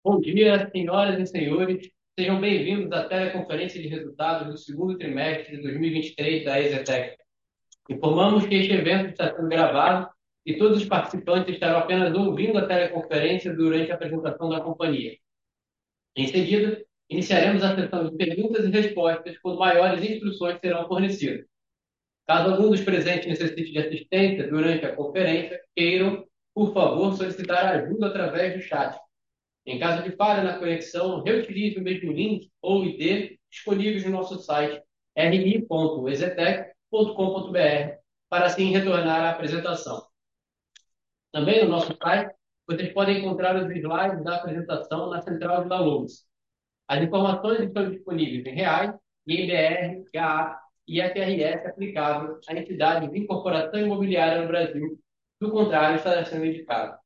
Bom dia, senhoras e senhores. Sejam bem-vindos à teleconferência de resultados do segundo trimestre de 2023 da EZTEC. Informamos que este evento está sendo gravado e todos os participantes estarão apenas ouvindo a teleconferência durante a apresentação da companhia. Em seguida, iniciaremos a sessão de perguntas e respostas, quando maiores instruções serão fornecidas. Caso algum dos presentes necessite de assistência durante a conferência, queiram, por favor, solicitar ajuda através do chat. Em caso de falha na conexão, reutilize o mesmo link ou ID disponíveis no nosso site ri.exetec.com.br para assim retornar à apresentação. Também no nosso site, vocês podem encontrar os slides da apresentação na central de downloads. As informações estão disponíveis em reais, INBR, GAA e FRS aplicável a entidades de incorporação imobiliária no Brasil. Do contrário, estará sendo indicado.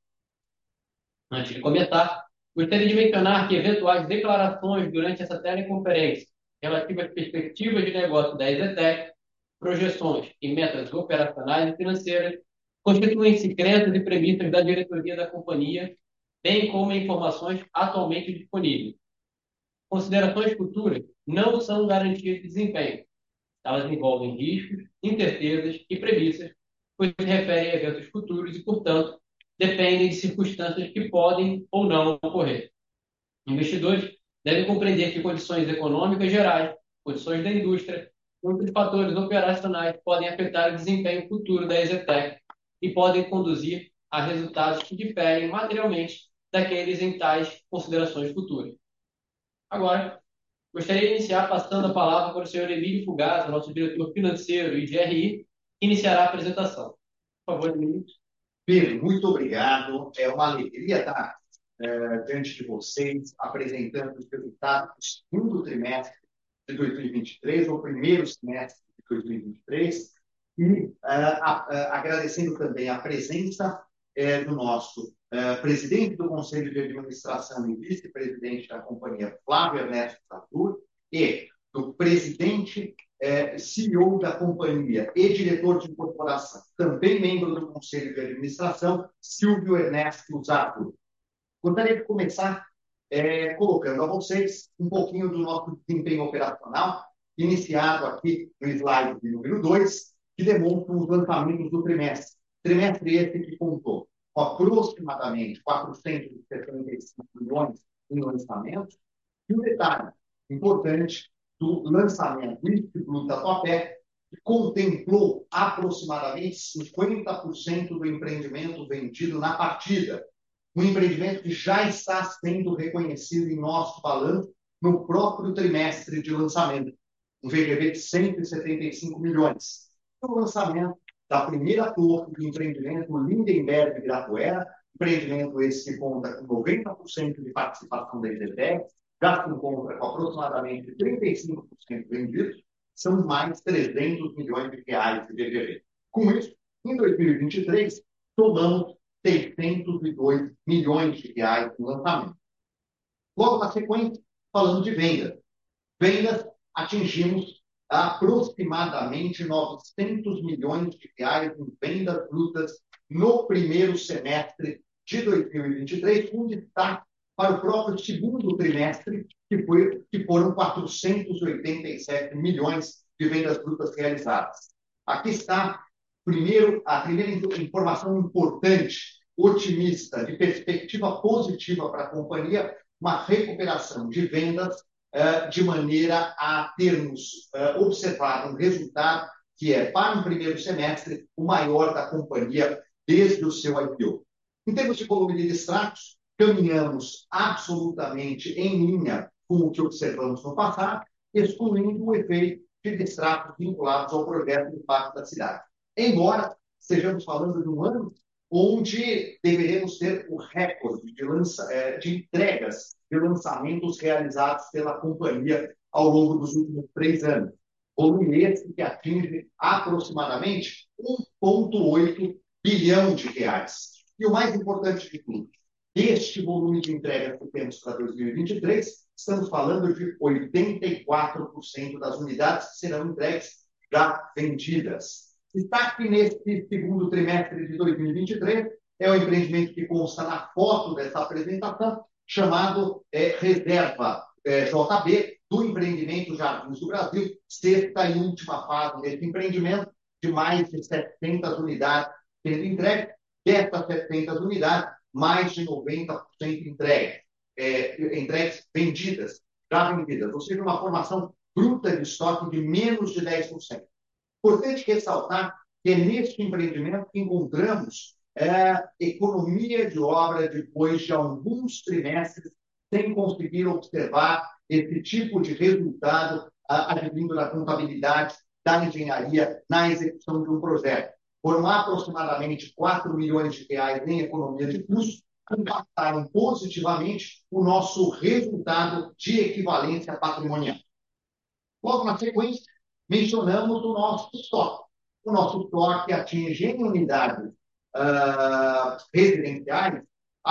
Antes de começar, gostaria de mencionar que eventuais declarações durante essa teleconferência relativas às perspectivas de negócio da EZTEC, projeções e metas operacionais e financeiras constituem-se crenças e premissas da diretoria da companhia, bem como informações atualmente disponíveis. Considerações futuras não são garantias de desempenho. Elas envolvem riscos, incertezas e premissas, pois se referem a eventos futuros e, portanto, dependem de circunstâncias que podem ou não ocorrer. Investidores devem compreender que condições econômicas gerais, condições da indústria e outros fatores operacionais podem afetar o desempenho futuro da EZTEC e podem conduzir a resultados que diferem materialmente daqueles em tais considerações futuras. Agora, gostaria de iniciar passando a palavra para o senhor Emílio Fugazza, nosso diretor financeiro e de RI, que iniciará a apresentação. Por favor, Emílio. Pedro, muito obrigado. É uma alegria estar diante de vocês, apresentando os resultados do segundo trimestre de 2023, ou primeiro semestre de 2023, e agradecendo também a presença do nosso presidente do Conselho de Administração e vice-presidente da companhia, Flávio Ernesto Satur, e do presidente CEO da companhia e diretor de incorporação, também membro do Conselho de Administração, Silvio Ernesto Zato. Gostaria de começar colocando a vocês um pouquinho do nosso desempenho operacional, iniciado aqui no slide número 2, que demonstra os lançamentos do trimestre. Trimestre esse que contou com aproximadamente 475 milhões em lançamentos. E um detalhe importante do lançamento do Tatuapé, que contemplou aproximadamente 50% do empreendimento vendido na partida. Um empreendimento que já está sendo reconhecido em nosso balanço no próprio trimestre de lançamento. Um VGV de 175 milhões. O lançamento da primeira torre do empreendimento Lindenberg Ibirapuera, empreendimento esse que conta com 90% de participação da EZTEC, já se encontra com aproximadamente 35% vendidos, são mais 300 milhões de reais de VGV. Com isso, em 2023, tomamos 602 milhões de reais de lançamento. Logo na sequência, falando de vendas. Vendas, atingimos aproximadamente 900 milhões de reais em vendas brutas no primeiro semestre de 2023, com destaque para o próprio segundo trimestre, que foram 487 milhões de vendas brutas realizadas. Aqui está a primeira informação importante, otimista, de perspectiva positiva para a companhia, uma recuperação de vendas de maneira a termos observado um resultado que é, para o primeiro semestre, o maior da companhia desde o seu IPO. Em termos de volume de distratos, caminhamos absolutamente em linha com o que observamos no passado, excluindo o efeito de distratos vinculados ao projeto do Pacto da Cidade. Embora estejamos falando de um ano onde deveremos ter o recorde de entregas de lançamentos realizados pela companhia ao longo dos últimos 3 anos. Volume esse que atinge aproximadamente 1,8 bilhão de reais. E o mais importante de tudo, deste volume de entregas que temos para 2023, estamos falando de 84% das unidades que serão entregues já vendidas. Destaque neste segundo trimestre de 2023 é o empreendimento que consta na foto dessa apresentação, chamado Reserva JB, do empreendimento Jardins do Brasil, sexta e última fase desse empreendimento, de mais de 700 unidades sendo entregues. Dessas 700 unidades, mais de 90% entregues vendidas, já vendidas, ou seja, uma formação bruta de estoque de menos de 10%. Importante ressaltar que é neste empreendimento que encontramos economia de obra depois de alguns trimestres sem conseguir observar esse tipo de resultado advindo da contabilidade, da engenharia, na execução de um projeto. Foram aproximadamente 4 milhões de reais em economia de custos, que impactaram positivamente o nosso resultado de equivalência patrimonial. Logo na sequência, mencionamos o nosso estoque. O nosso estoque atinge em unidades residenciais,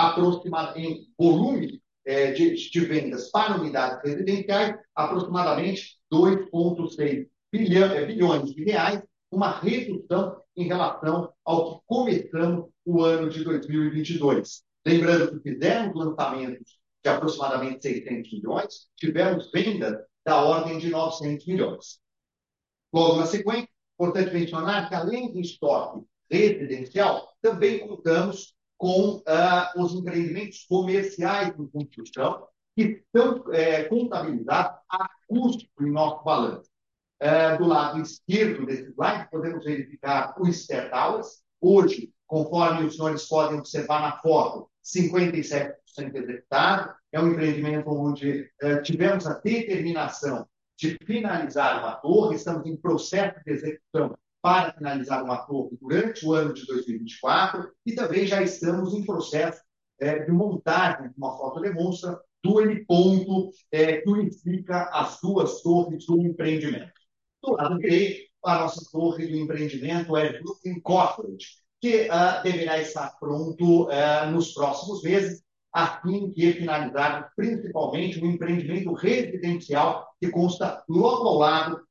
em volume de vendas para unidades residenciais, aproximadamente 2,6 bilhões de reais, uma redução em relação ao que começamos o ano de 2022. Lembrando que fizemos lançamentos de aproximadamente 600 milhões, tivemos vendas da ordem de 900 milhões. Logo na sequência, importante mencionar que, além do estoque residencial, também contamos com os empreendimentos comerciais em construção, que estão contabilizados a custo em nosso balanço. Do lado esquerdo desse slide, podemos verificar o Ster Towers. Hoje, conforme os senhores podem observar na foto, 57% executado. É um empreendimento onde tivemos a determinação de finalizar uma torre, estamos em processo de execução para finalizar uma torre durante o ano de 2024 e também já estamos em processo de montagem, uma foto demonstra, do heliponto que unifica as duas torres do empreendimento. Do lado direito, a nossa torre do empreendimento é Brooklyn Corporate, que deverá estar pronto nos próximos meses, assim que finalizar principalmente o empreendimento residencial que consta logo ao lado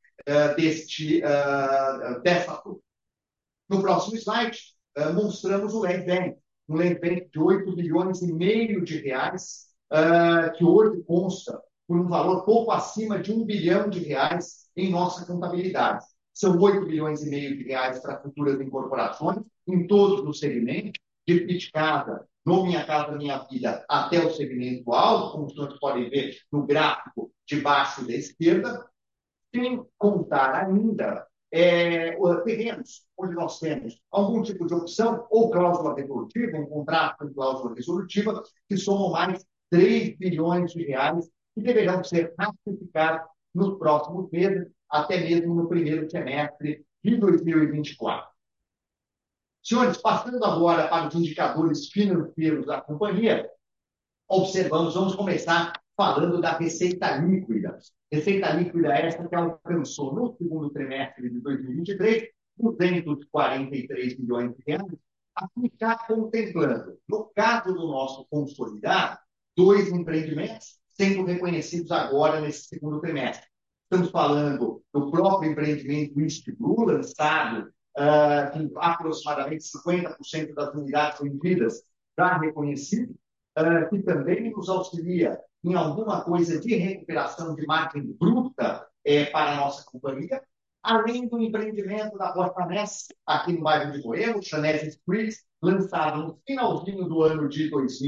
dessa torre. No próximo slide, mostramos o Land Bank, um Land Bank de 8 bilhões e meio de reais, que hoje consta por um valor pouco acima de 1 bilhão de reais em nossa contabilidade. São 8 bilhões e meio de reais para futuras incorporações, em todos os segmentos, de Fit Casa, no Minha Casa Minha Vida, até o segmento alto, como os senhores podem ver no gráfico de baixo da esquerda, sem contar ainda terrenos onde nós temos algum tipo de opção ou cláusula resolutiva, um contrato com cláusula resolutiva, que somam mais 3 bilhões de reais que deverão ser ratificados nos próximos meses, até mesmo no primeiro semestre de 2024. Senhores, passando agora para os indicadores financeiros da companhia, vamos começar falando da receita líquida. Receita líquida essa que alcançou no segundo trimestre de 2023 243 bilhões de reais, a ficar contemplando, no caso do nosso consolidado, 2 empreendimentos sendo reconhecidos agora nesse segundo trimestre. Estamos falando do próprio empreendimento East Blue, lançado com aproximadamente 50% das unidades vendidas já reconhecido, que também nos auxilia em alguma coisa de recuperação de margem bruta para a nossa companhia, além do empreendimento da Costa Ness, aqui no bairro de Goiânia, Chanés Street, lançado no finalzinho do ano de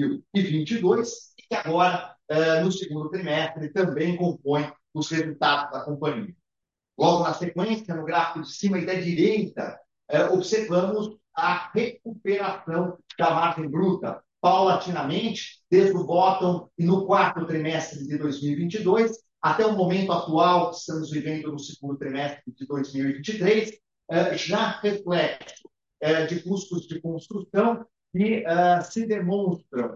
2022, e que agora, no segundo trimestre, também compõe os resultados da companhia. Logo na sequência, no gráfico de cima e da direita, observamos a recuperação da margem bruta, paulatinamente, desde o bottom e no quarto trimestre de 2022, até o momento atual que estamos vivendo no segundo trimestre de 2023, já reflexo de custos de construção que se demonstram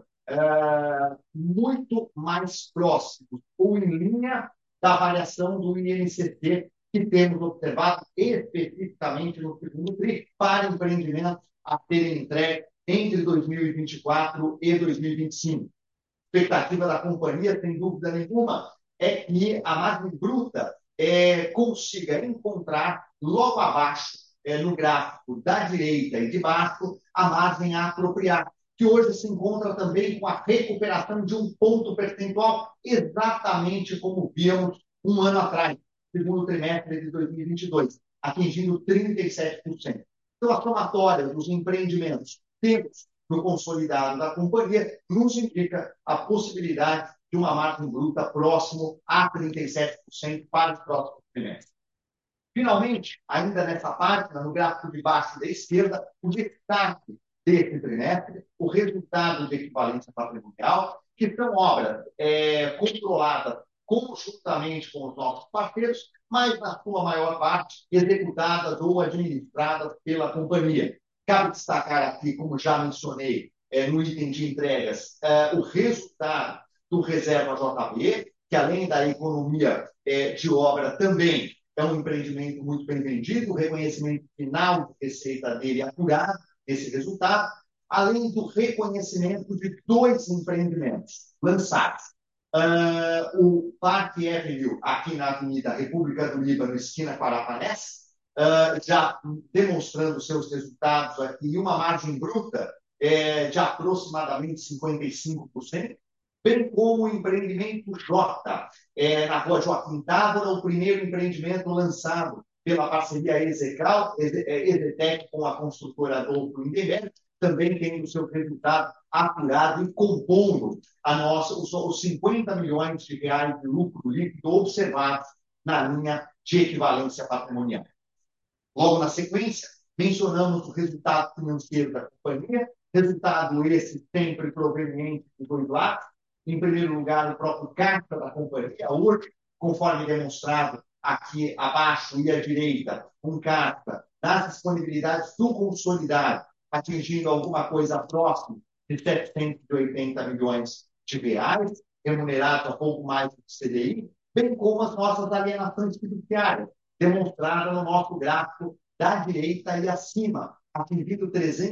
muito mais próximos ou em linha da variação do INCC que temos observado especificamente no segundo TRI para empreendimentos a serem entregues entre 2024 e 2025. A expectativa da companhia, sem dúvida nenhuma, é que a margem bruta consiga encontrar logo abaixo, no gráfico da direita e de baixo, a margem apropriada. que hoje se encontra também com a recuperação de um ponto percentual, exatamente como víamos um ano atrás, segundo trimestre de 2022, atingindo 37%. Então, a somatória dos empreendimentos temos no consolidado da companhia nos indica a possibilidade de uma margem bruta próximo a 37% para os próximos trimestres. Finalmente, ainda nessa página, no gráfico de baixo da esquerda, o destaque desse trimestre, o resultado de equivalência patrimonial, que são obras controladas conjuntamente com os nossos parceiros, mas, na sua maior parte, executadas ou administradas pela companhia. Cabe destacar aqui, como já mencionei, no item de entregas, o resultado do Reserva JB, que além da economia de obra também é um empreendimento muito bem vendido, o reconhecimento final de receita dele apurado, esse resultado, além do reconhecimento de 2 empreendimentos lançados. O Parque Avenue, aqui na Avenida República do Líbano, esquina Parapanés, já demonstrando seus resultados aqui, e uma margem bruta de aproximadamente 55%, bem como o empreendimento J, na rua Joaquim Távora, o primeiro empreendimento lançado pela parceria Exetec com a construtora Adolfo Lindenberg, também tendo o seu resultado apurado e compondo os 50 milhões de reais de lucro líquido observados na linha de equivalência patrimonial. Logo na sequência, mencionamos o resultado financeiro da companhia, resultado esse sempre proveniente de 2 lados. Em primeiro lugar, o próprio caixa da companhia, hoje, conforme demonstrado aqui abaixo e à direita, um caixa das disponibilidades do consolidado, atingindo alguma coisa próxima de 780 milhões de reais, remunerado a pouco mais do CDI, bem como as nossas alienações fiduciárias, demonstrada no nosso gráfico da direita e acima, atingindo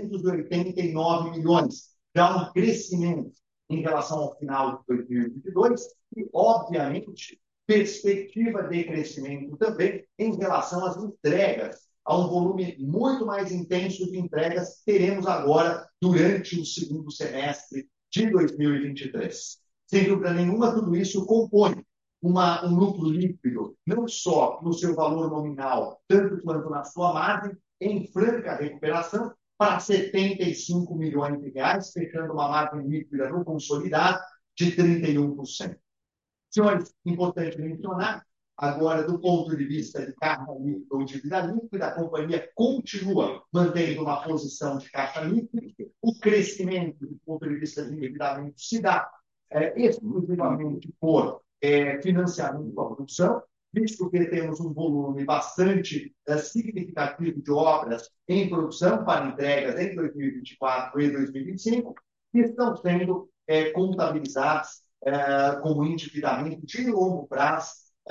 389 milhões, já um crescimento em relação ao final de 2022 e, obviamente, perspectiva de crescimento também em relação às entregas, a um volume muito mais intenso de entregas que teremos agora durante o segundo semestre de 2023. Sem dúvida nenhuma, tudo isso compõe um lucro líquido, não só no seu valor nominal, tanto quanto na sua margem, em franca recuperação, para 75 milhões de reais, fechando uma margem líquida no consolidado de 31%. Senhores, importante mencionar, agora, do ponto de vista de caixa líquida ou dívida líquida, a companhia continua mantendo uma posição de caixa líquida. O crescimento, do ponto de vista de endividamento, se dá exclusivamente por financiamento da produção, visto que temos um volume bastante significativo de obras em produção para entregas em 2024 e 2025, que estão sendo contabilizadas como endividamento de longo prazo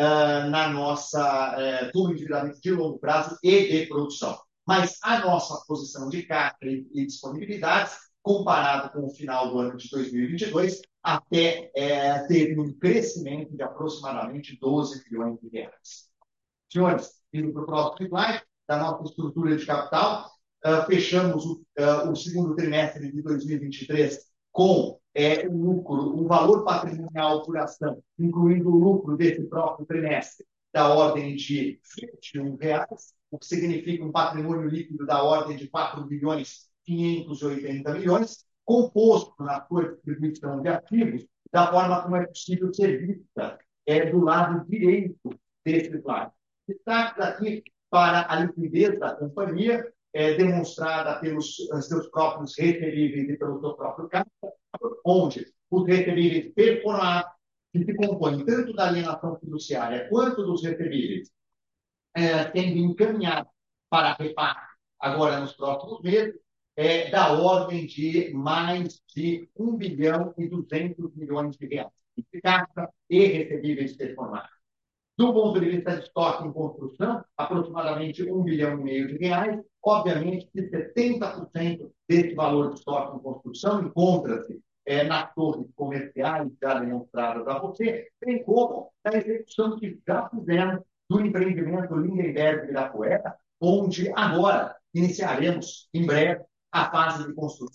como endividamento de longo prazo e de produção. Mas a nossa posição de caixa e disponibilidades, comparado com o final do ano de 2022, até teve um crescimento de aproximadamente 12 bilhões de reais. Senhores, indo para o próximo slide, da nossa estrutura de capital, fechamos o segundo trimestre de 2023 com um valor patrimonial por ação, incluindo o lucro desse próprio trimestre, da ordem de R$ 21, o que significa um patrimônio líquido da ordem de 4 bilhões 580 milhões, composto na sua distribuição de ativos, da forma como é possível ser vista do lado direito desse slide. Destaque aqui para a liquidez da companhia, demonstrada pelos seus próprios referíveis e pelo seu próprio caixa, onde os referíveis performados, que se compõem tanto da alienação fiduciária quanto dos referíveis, sendo encaminhados para repasse agora nos próximos meses, da ordem de mais de 1 bilhão e 200 milhões de reais de caixa e recebíveis performados. Do ponto de vista de estoque em construção, aproximadamente 1,5 bilhão de reais. Obviamente que 70% desse valor de estoque em construção encontra-se nas torres comerciais já demonstradas a você, bem como na execução que já fizemos do empreendimento Lindenberg Ibirapuera, onde agora iniciaremos em breve a fase de construção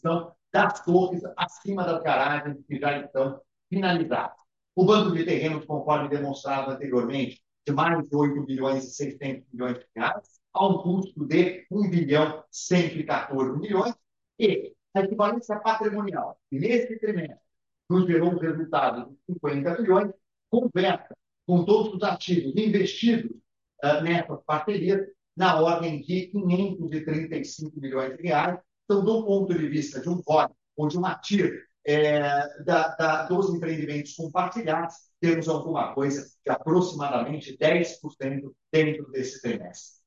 das torres acima das garagens que já estão finalizadas. O banco de terrenos, conforme demonstrado anteriormente, de mais de 8 bilhões e 600 milhões de reais, a um custo de 1 bilhão 114 milhões, e a equivalência patrimonial, nesse trimestre, nos gerou um resultado de 50 milhões, conversa com todos os ativos investidos nessas parcerias, na ordem de 535 milhões de reais. Então, do ponto de vista de um voto ou de um ativo dos empreendimentos compartilhados, temos alguma coisa de aproximadamente 10% dentro desse trimestre.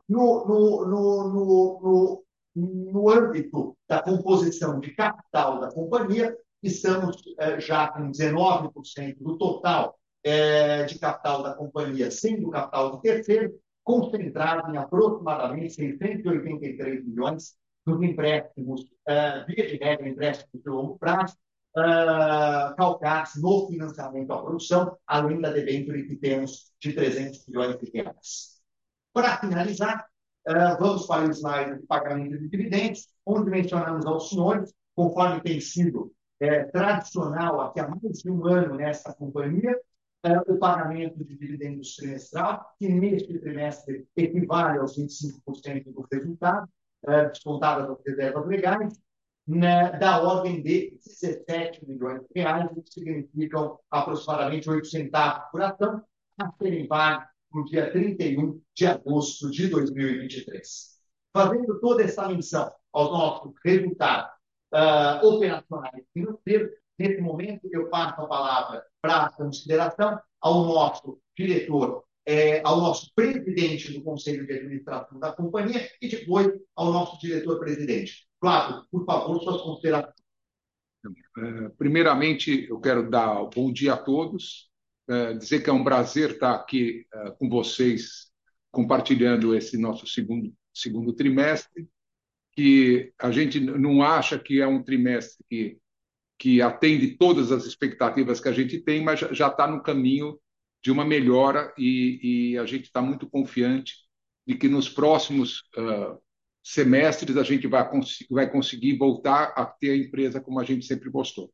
No âmbito da composição de capital da companhia, estamos já com 19% do total de capital da companhia, sendo capital de terceiro, concentrado em aproximadamente 683 milhões nos empréstimos, via de regra, empréstimos de longo prazo, calcados no financiamento à produção, além da debênture que temos de 300 milhões de reais. Para finalizar, vamos para o slide de pagamento de dividendos, onde mencionamos aos senhores, conforme tem sido tradicional aqui há mais de um ano nessa companhia, o pagamento de dividendos trimestral, que neste trimestre equivale aos 25% do resultado, descontadas as reservas legais, da ordem de 17 milhões de reais, o que significam aproximadamente 8 centavos por ação, a serem pagos no dia 31 de agosto de 2023. Fazendo toda essa menção aos nossos resultados operacionais e financeiros, nesse momento eu passo a palavra para a consideração ao nosso diretor, ao nosso presidente do Conselho de Administração da companhia e depois ao nosso diretor-presidente. Flávio, por favor, suas considerações. Primeiramente, eu quero dar bom dia a todos, dizer que é um prazer estar aqui com vocês, compartilhando esse nosso segundo trimestre, que a gente não acha que é um trimestre que atende todas as expectativas que a gente tem, mas já está no caminho de uma melhora e a gente está muito confiante de que nos próximos semestres a gente vai conseguir voltar a ter a empresa como a gente sempre gostou.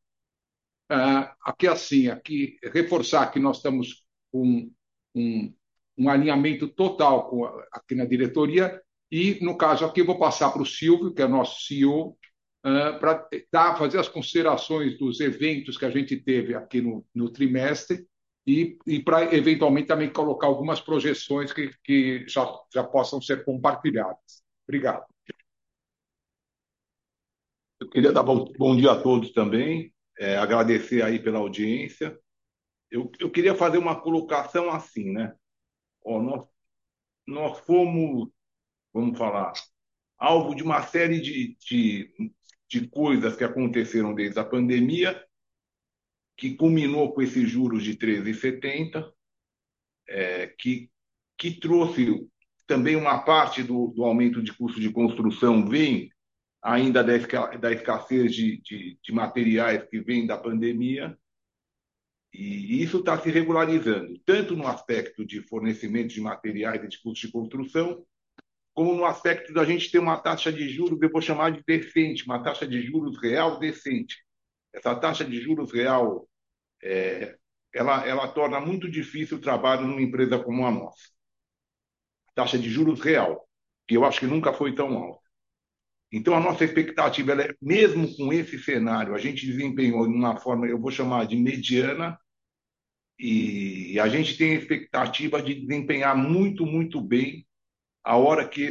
Aqui reforçar que nós estamos com um alinhamento total aqui na diretoria e, no caso aqui, eu vou passar para o Silvio, que é o nosso CEO, para fazer as considerações dos eventos que a gente teve aqui no trimestre e para, eventualmente, também colocar algumas projeções que já possam ser compartilhadas. Obrigado. Eu queria dar bom dia a todos também, agradecer aí pela audiência. Eu queria fazer uma colocação assim, né? Nós fomos, vamos falar, alvo de uma série de coisas que aconteceram desde a pandemia, que culminou com esses juros de 13,70, que trouxe também uma parte do aumento de custo de construção, vem ainda da escassez de materiais que vem da pandemia, e isso está se regularizando, tanto no aspecto de fornecimento de materiais e de custo de construção, como no aspecto da gente ter uma taxa de juros, eu vou chamar de decente, uma taxa de juros real decente. Essa taxa de juros real, ela torna muito difícil o trabalho numa empresa como a nossa. Taxa de juros real, que eu acho que nunca foi tão alta. Então, a nossa expectativa, mesmo com esse cenário, a gente desempenhou de uma forma, eu vou chamar de mediana, e a gente tem a expectativa de desempenhar muito, muito bem a hora que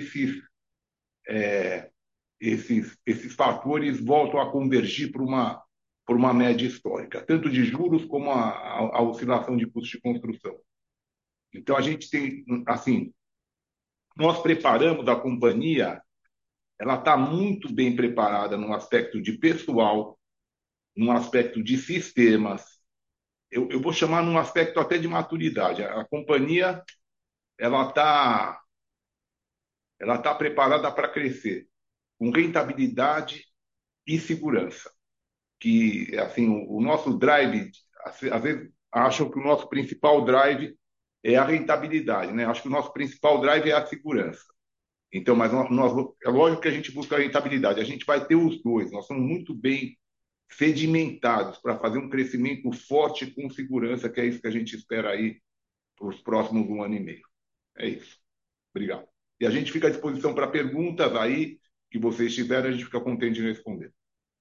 esses fatores voltam a convergir por uma média histórica, tanto de juros como a oscilação de custos de construção. Então, a gente tem, assim, nós preparamos a companhia, ela está muito bem preparada no aspecto de pessoal, no aspecto de sistemas, eu vou chamar num aspecto até de maturidade. A companhia ela tá preparada para crescer, com rentabilidade e segurança. Que assim o nosso drive, às vezes acham que o nosso principal drive é a rentabilidade, né? Acho que o nosso principal drive é a segurança. Então, mas é lógico que a gente busca a rentabilidade. A gente vai ter os dois. Nós somos muito bem sedimentados para fazer um crescimento forte com segurança, que é isso que a gente espera aí para os próximos 1 ano e meio. É isso. Obrigado. E a gente fica à disposição para perguntas aí que vocês tiverem, a gente fica contente em responder.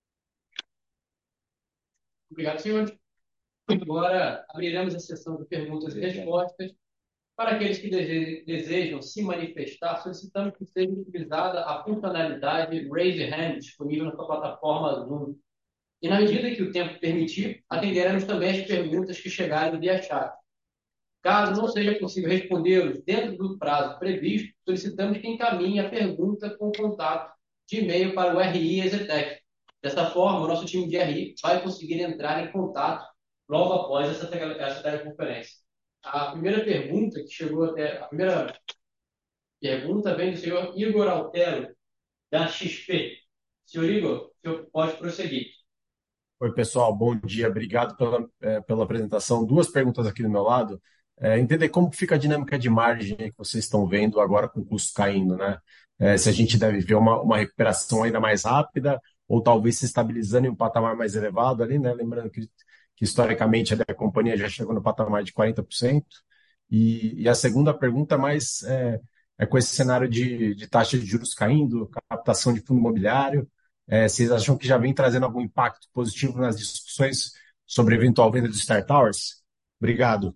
Obrigado, senhores. Agora abriremos a sessão de perguntas e respostas. Para aqueles que desejam se manifestar, solicitamos que seja utilizada a funcionalidade Raise Hand disponível na sua plataforma Zoom. E, na medida que o tempo permitir, atenderemos também as perguntas que chegarem via chat. Caso não seja possível respondê-los dentro do prazo previsto, solicitamos que encaminhe a pergunta com contato de e-mail para o RI Exetec. Dessa forma, o nosso time de RI vai conseguir entrar em contato logo após essa teleconferência. A primeira pergunta que chegou até... A primeira pergunta vem do senhor Igor Altero, da XP. Senhor Igor, o senhor pode prosseguir. Oi, pessoal, bom dia. Obrigado pela apresentação. Duas perguntas aqui do meu lado. Entender como que fica a dinâmica de margem aí que vocês estão vendo agora com o custo caindo, né? Se a gente deve ver uma recuperação ainda mais rápida ou talvez se estabilizando em um patamar mais elevado ali, né? Lembrando que historicamente a companhia já chegou no patamar de 40%. E a segunda pergunta mais é com esse cenário de taxa de juros caindo, captação de fundo imobiliário. Vocês acham que já vem trazendo algum impacto positivo nas discussões sobre eventual venda de Star Towers? Obrigado.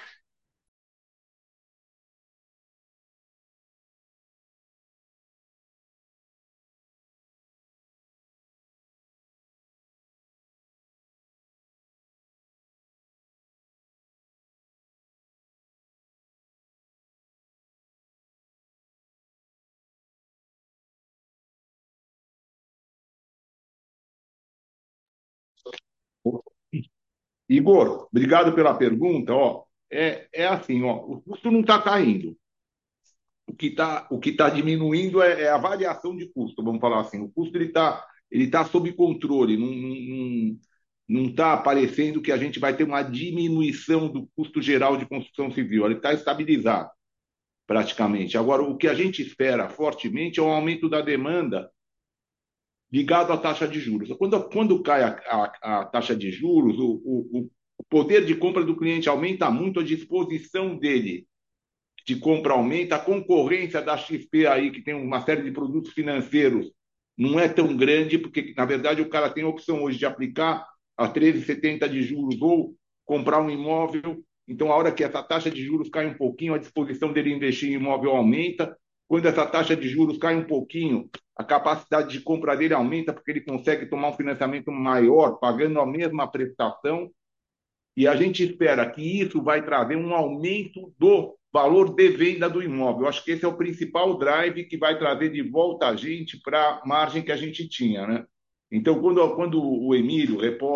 Igor, obrigado pela pergunta. Ó, é assim, ó, o custo não está caindo. O que tá diminuindo é a variação de custo, vamos falar assim. O custo ele tá sob controle, não está parecendo que a gente vai ter uma diminuição do custo geral de construção civil. Ele está estabilizado, praticamente. Agora, o que a gente espera fortemente é um aumento da demanda ligado à taxa de juros. Quando cai a taxa de juros, o poder de compra do cliente aumenta muito, a disposição dele de compra aumenta, a concorrência da XP aí, que tem uma série de produtos financeiros, não é tão grande, porque, na verdade, o cara tem a opção hoje de aplicar a 13,70 de juros ou comprar um imóvel. Então, a hora que essa taxa de juros cai um pouquinho, a disposição dele investir em imóvel aumenta. Quando essa taxa de juros cai um pouquinho, a capacidade de compra dele aumenta, porque ele consegue tomar um financiamento maior, pagando a mesma prestação. E a gente espera que isso vai trazer um aumento do valor de venda do imóvel. Eu acho que esse é o principal drive que vai trazer de volta a gente para a margem que a gente tinha, né? Então, quando o Emílio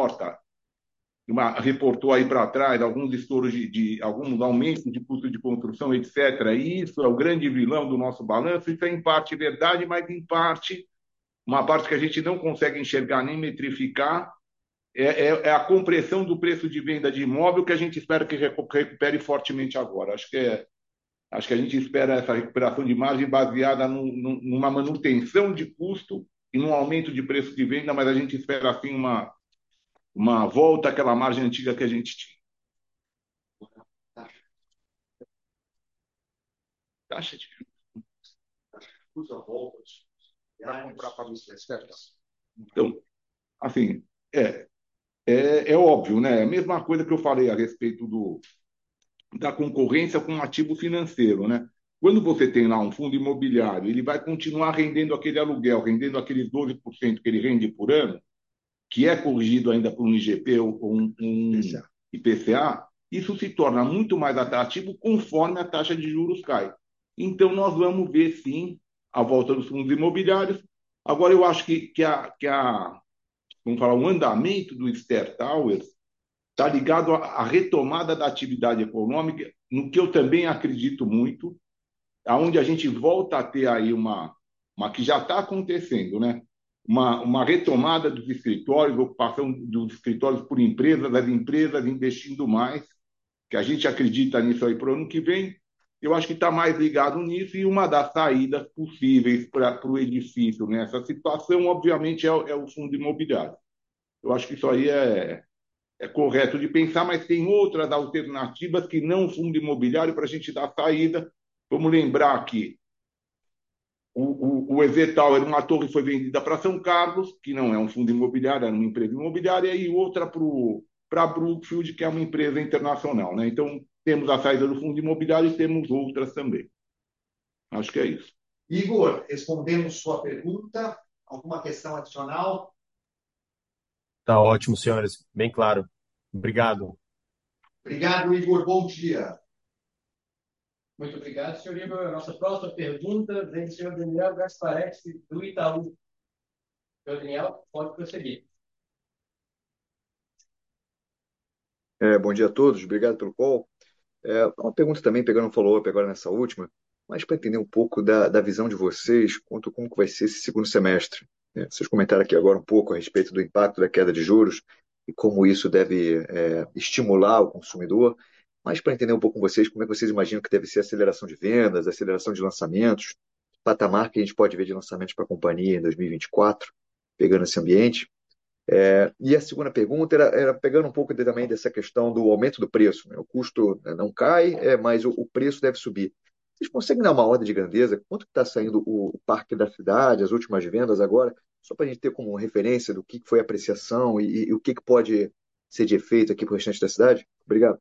reportou aí para trás alguns estouros de alguns aumentos de custo de construção, etc., e isso é o grande vilão do nosso balanço, isso é em parte verdade, mas em parte, uma parte que a gente não consegue enxergar nem metrificar, é a compressão do preço de venda de imóvel que a gente espera que recupere fortemente agora. Acho que a gente espera essa recuperação de margem baseada numa manutenção de custo e num aumento de preço de venda, mas a gente espera, assim, uma volta àquela margem antiga que a gente tinha. Taxa de Usa voltas. Para comprar para você, certo? Então, assim, é óbvio, né? A mesma coisa que eu falei a respeito da concorrência com um ativo financeiro, né? Quando você tem lá um fundo imobiliário, ele vai continuar rendendo aquele aluguel, rendendo aqueles 12% que ele rende por ano, que é corrigido ainda por um IGP ou um IPCA, isso se torna muito mais atrativo conforme a taxa de juros cai. Então, nós vamos ver, sim, a volta dos fundos imobiliários. Agora, eu acho que vamos falar, o andamento do Star Towers está ligado à retomada da atividade econômica, no que eu também acredito muito, aonde a gente volta a ter aí uma que já está acontecendo, né? Uma retomada dos escritórios, ocupação dos escritórios por empresas, as empresas investindo mais, que a gente acredita nisso aí para o ano que vem. eu acho que está mais ligado nisso e uma das saídas possíveis para o edifício nessa situação, obviamente, é o fundo imobiliário. Eu acho que isso aí é correto de pensar, mas tem outras alternativas que não o fundo imobiliário para a gente dar saída. Vamos lembrar que o Exetal era uma torre que foi vendida para São Carlos, que não é um fundo imobiliário, era uma empresa imobiliária, e outra para a Brookfield, que é uma empresa internacional. Né? Então, temos a saída do fundo imobiliário e temos outras também. Acho que é isso. Igor, respondemos sua pergunta. Alguma questão adicional? Tá ótimo, senhores. Bem claro. Obrigado. Obrigado, Igor. Bom dia. Muito obrigado, senhor Igor. A nossa próxima pergunta vem do senhor Daniel Gasparetti, do Itaú. Senhor Daniel, pode prosseguir. Bom dia a todos, obrigado pelo call. Uma pergunta também, pegando um follow-up agora nessa última, mas para entender um pouco da visão de vocês quanto como que vai ser esse segundo semestre. Vocês comentaram aqui agora um pouco a respeito do impacto da queda de juros e como isso deve estimular o consumidor, mas para entender um pouco com vocês, como é que vocês imaginam que deve ser a aceleração de vendas, a aceleração de lançamentos, patamar que a gente pode ver de lançamentos para a companhia em 2024, pegando esse ambiente. E a segunda pergunta era pegando um pouco também dessa questão do aumento do preço, né? O custo, né, não cai, mas o preço deve subir. Vocês conseguem dar uma ordem de grandeza? Quanto está saindo o parque da cidade, as últimas vendas agora? Só para a gente ter como referência do que foi a apreciação e o que pode ser de efeito aqui para o restante da cidade? Obrigado.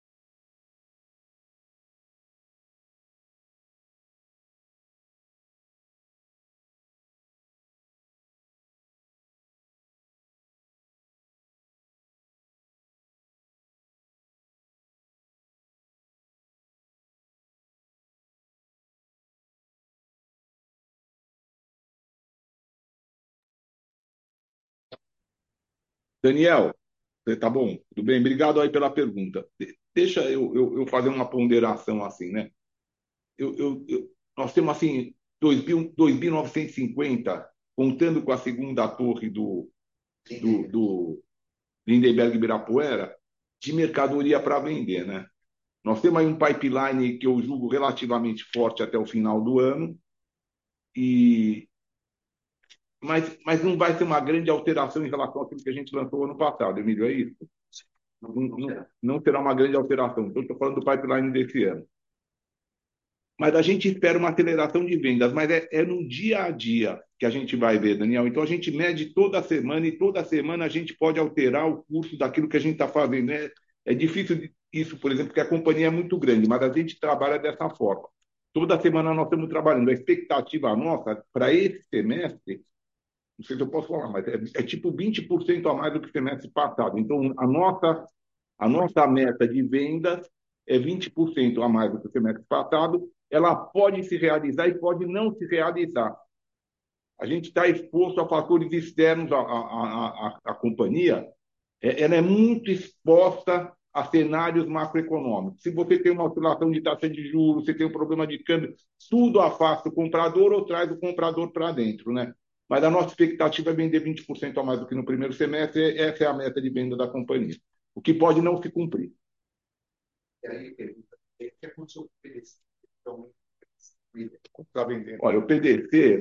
Daniel, você tá bom? Tudo bem? Obrigado aí pela pergunta. Deixa eu fazer uma ponderação assim, né? Nós temos assim 2.950, contando com a segunda torre do Lindenberg Ibirapuera, de mercadoria para vender, né? Nós temos aí um pipeline que eu julgo relativamente forte até o final do ano, e mas não vai ser uma grande alteração em relação àquilo que a gente lançou ano passado, Emílio, é isso? Não terá uma grande alteração. Então, estou falando do pipeline desse ano. Mas a gente espera uma aceleração de vendas, mas é no dia a dia que a gente vai ver, Daniel. Então, a gente mede toda semana e toda semana a gente pode alterar o curso daquilo que a gente está fazendo. É difícil isso, por exemplo, porque a companhia é muito grande, mas a gente trabalha dessa forma. Toda semana nós estamos trabalhando. A expectativa nossa para esse semestre, não sei se eu posso falar, mas é tipo 20% a mais do que o semestre passado. Então, a nossa meta de vendas é 20% a mais do que o semestre passado. Ela pode se realizar e pode não se realizar. A gente está exposto a fatores externos à companhia, ela é muito exposta a cenários macroeconômicos. Se você tem uma oscilação de taxa de juros, você tem um problema de câmbio, tudo afasta o comprador ou traz o comprador para dentro, né? Mas a nossa expectativa é vender 20% a mais do que no primeiro semestre, essa é a meta de venda da companhia, o que pode não se cumprir. E aí, pergunta, o que aconteceu com o PDC? Então, Está vendendo. Olha, o PDC,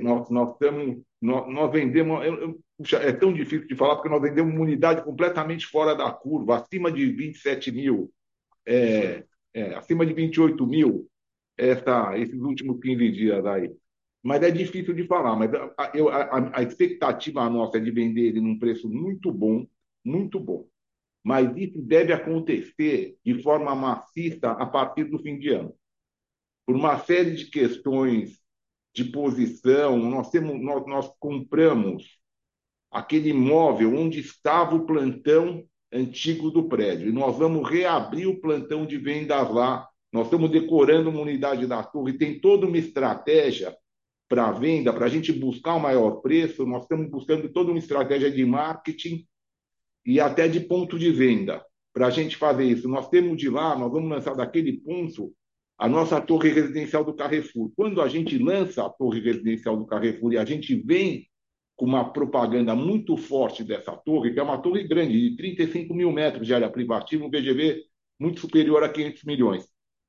nós vendemos. Puxa, é tão difícil de falar porque nós vendemos uma unidade completamente fora da curva, acima de 27 mil, acima de 28 mil, esses últimos 15 dias aí. Mas é difícil de falar. Mas a expectativa nossa é de vender ele num preço muito bom, muito bom. Mas isso deve acontecer de forma maciça a partir do fim de ano. Por uma série de questões de posição, nós compramos aquele imóvel onde estava o plantão antigo do prédio. E nós vamos reabrir o plantão de vendas lá. Nós estamos decorando uma unidade da torre. Tem toda uma estratégia para a venda, para a gente buscar o maior preço. Nós estamos buscando toda uma estratégia de marketing e até de ponto de venda para a gente fazer isso. Nós temos de lá, nós vamos lançar daquele ponto a nossa torre residencial do Carrefour. Quando a gente lança a torre residencial do Carrefour e a gente vem com uma propaganda muito forte dessa torre, que é uma torre grande, de 35 mil metros de área privativa, um VGV muito superior a 500 milhões.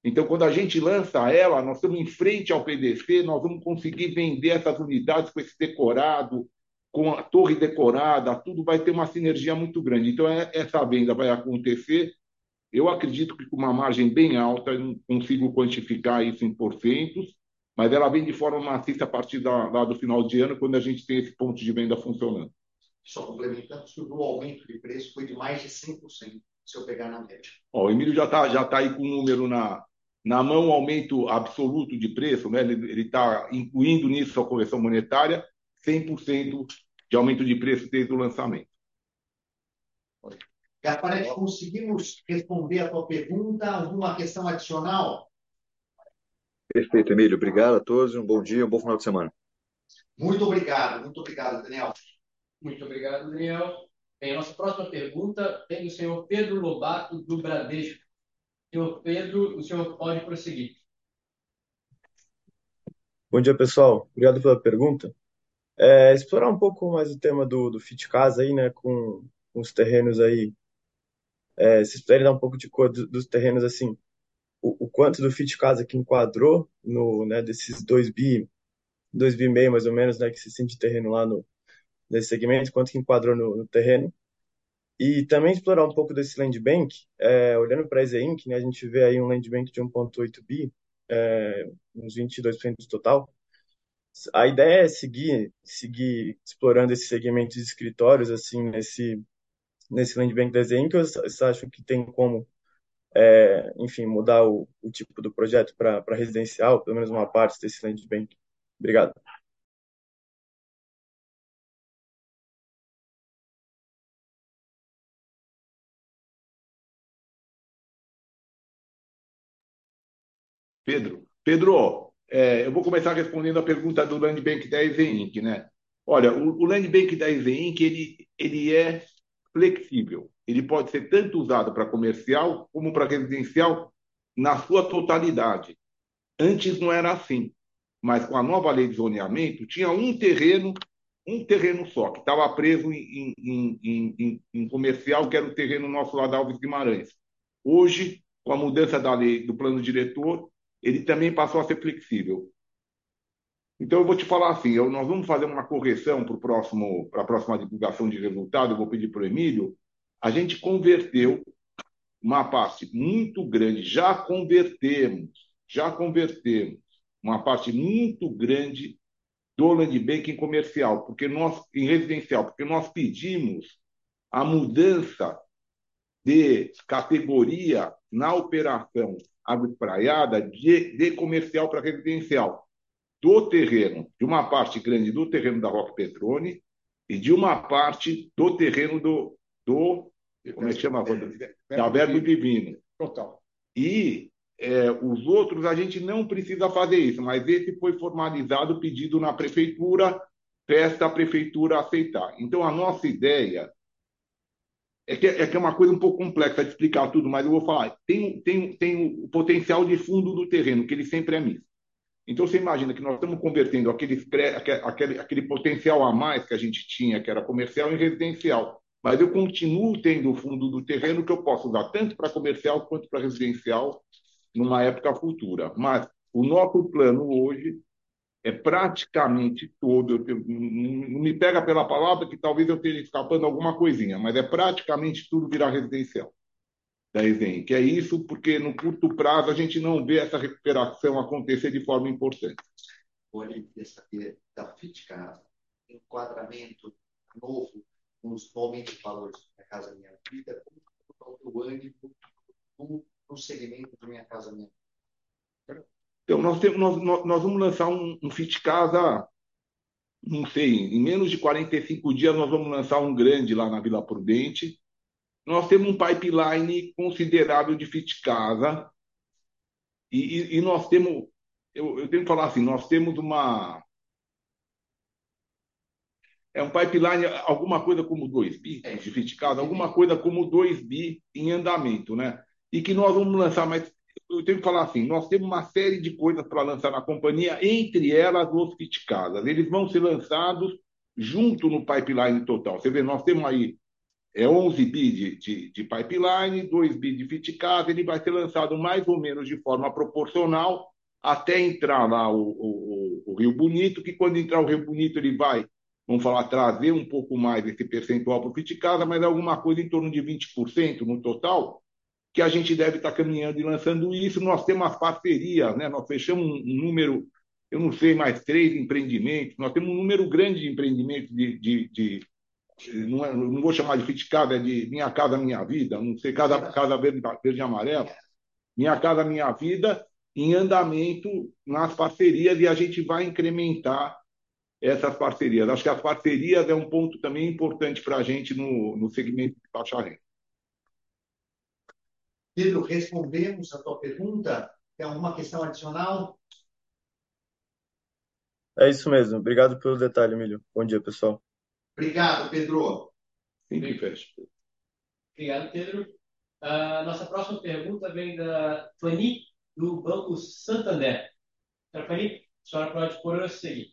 Então, quando a gente lança ela, nós estamos em frente ao PDC, nós vamos conseguir vender essas unidades com esse decorado, com a torre decorada, tudo vai ter uma sinergia muito grande. Então, essa venda vai acontecer. Eu acredito que com uma margem bem alta, eu não consigo quantificar isso em porcentos, mas ela vem de forma maciça a partir lá do final de ano, quando a gente tem esse ponto de venda funcionando. Só complementando, o aumento de preço foi de mais de 100%, se eu pegar na média. Ó, o Emílio já tá aí com o número na mão, aumento absoluto de preço, né? Ele está incluindo nisso a correção monetária, 100% de aumento de preço desde o lançamento. Gasparetti, conseguimos responder a tua pergunta? Alguma questão adicional? Perfeito, Emílio. Obrigado a todos. Um bom dia, um bom final de semana. Muito obrigado, Daniel. Muito obrigado, Daniel. Bem, a nossa próxima pergunta vem do senhor Pedro Lobato, do Bradesco. Senhor Pedro, o senhor pode prosseguir. Bom dia, pessoal. Obrigado pela pergunta. Explorar um pouco mais o tema do Fit Casa aí, né, com os terrenos aí. Se vocês puderem dar um pouco de cor dos terrenos, assim, o quanto do Fit Casa que enquadrou no, né, desses 2 bi e meio mais ou menos, né, que se sente terreno lá nesse segmento, quanto que enquadrou no terreno. E também explorar um pouco desse land bank, olhando para a EZ Inc., né, a gente vê aí um land bank de 1,8 bi, uns 22% do total. A ideia é seguir explorando esse segmento de escritórios, assim, nesse land bank desenho, que vocês acham que tem como, enfim, mudar o tipo do projeto para residencial, pelo menos uma parte desse land bank? Obrigado. Pedro, eu vou começar respondendo a pergunta do Land Bank da EZ Inc., né? Olha, o Land Bank da EZ Inc., ele é flexível. Ele pode ser tanto usado para comercial como para residencial na sua totalidade. Antes não era assim, mas com a nova lei de zoneamento, tinha um terreno só, que estava preso em comercial, que era o terreno nosso lá da Alves Guimarães. Hoje, com a mudança da lei do plano diretor, ele também passou a ser flexível. Então, eu vou te falar assim, nós vamos fazer uma correção para a próxima divulgação de resultado, eu vou pedir para o Emílio, a gente converteu uma parte muito grande, já convertemos uma parte muito grande do land bank em comercial, em residencial, porque nós pedimos a mudança de categoria na operação água espraiada de comercial para residencial, do terreno, de uma parte grande do terreno da Roque Petrone e de uma parte do terreno como é que chama? Da Verbo Divino. Total. E os outros a gente não precisa fazer isso, mas esse foi formalizado o pedido na prefeitura, resta a prefeitura aceitar. Então, a nossa ideia é que é uma coisa um pouco complexa de explicar tudo, mas eu vou falar. Tem o potencial de fundo do terreno, que ele sempre é misto. Então, você imagina que nós estamos convertendo aquele potencial a mais que a gente tinha, que era comercial, em residencial. Mas eu continuo tendo o fundo do terreno que eu posso usar tanto para comercial quanto para residencial numa época futura. Mas o nosso plano hoje é praticamente todo, não me pega pela palavra que talvez eu esteja escapando alguma coisinha, mas é praticamente tudo virar residencial da EVEN, que é isso porque no curto prazo a gente não vê essa recuperação acontecer de forma importante. Olha, da FIT Casa, enquadramento novo nos momentos de valores da Minha Casa Minha Vida, como o ânimo no segmento do Minha Casa Minha Vida. Então, nós vamos lançar um Fit Casa, não sei, em menos de 45 dias nós vamos lançar um grande lá na Vila Prudente. Nós temos um pipeline considerável de Fit Casa e nós temos, eu tenho que falar assim, nós temos um pipeline, alguma coisa como 2 bi de Fit Casa, alguma coisa como 2 bi em andamento, né? E que nós vamos lançar, mas eu tenho que falar assim, nós temos uma série de coisas para lançar na companhia, entre elas os Fit Casas. Eles vão ser lançados junto no pipeline total. Você vê, nós temos aí é 11 bi de pipeline, 2 bi de fit casa, ele vai ser lançado mais ou menos de forma proporcional até entrar lá o Rio Bonito, que quando entrar o Rio Bonito ele vai, vamos falar, trazer um pouco mais esse percentual para o fit casa, mas é alguma coisa em torno de 20% no total, que a gente deve estar caminhando e lançando isso. Nós temos as parcerias, né? Nós fechamos um número, eu não sei, mais 3 empreendimentos, nós temos um número grande de empreendimentos não vou chamar de fit casa, é de Minha Casa Minha Vida, não sei, casa verde, verde e amarela, Minha Casa Minha Vida, em andamento nas parcerias, e a gente vai incrementar essas parcerias. Acho que as parcerias é um ponto também importante para a gente no segmento de baixa renda. Pedro, respondemos a tua pergunta? Tem alguma questão adicional? É isso mesmo. Obrigado pelo detalhe, Emílio. Bom dia, pessoal. Obrigado, Pedro. Sempre fecha. Obrigado, Pedro. Nossa próxima pergunta vem da Fanny, do Banco Santander. Fanny, a senhora pode prosseguir.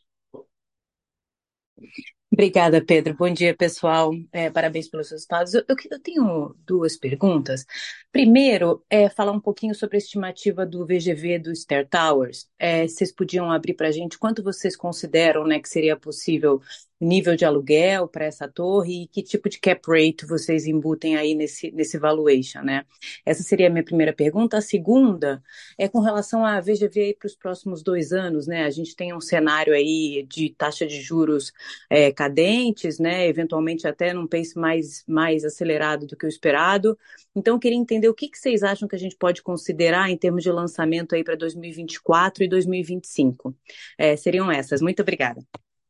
Obrigada, Pedro. Bom dia, pessoal. Parabéns pelos resultados. Eu tenho duas perguntas. Primeiro, falar um pouquinho sobre a estimativa do VGV do Stair Towers. Vocês podiam abrir para a gente quanto vocês consideram, né, que seria possível nível de aluguel para essa torre e que tipo de cap rate vocês embutem aí nesse valuation, né? Essa seria a minha primeira pergunta. A segunda é com relação à VGV aí para os próximos 2 anos, né? A gente tem um cenário aí de taxa de juros cadentes, né? Eventualmente até num pace mais acelerado do que o esperado. Então, eu queria entender o que vocês acham que a gente pode considerar em termos de lançamento aí para 2024 e 2025. Seriam essas. Muito obrigada.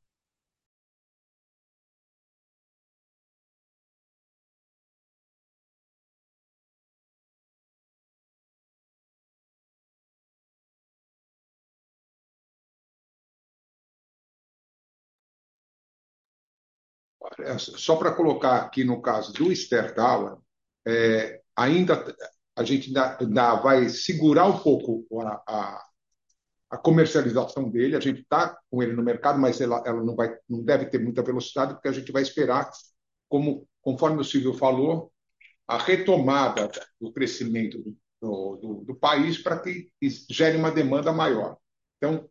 Só para colocar aqui no caso do Stair Tower, ainda a gente ainda vai segurar um pouco a comercialização dele. A gente está com ele no mercado, mas ela não deve ter muita velocidade, porque a gente vai esperar, conforme o Silvio falou, a retomada do crescimento do país para que gere uma demanda maior. Então,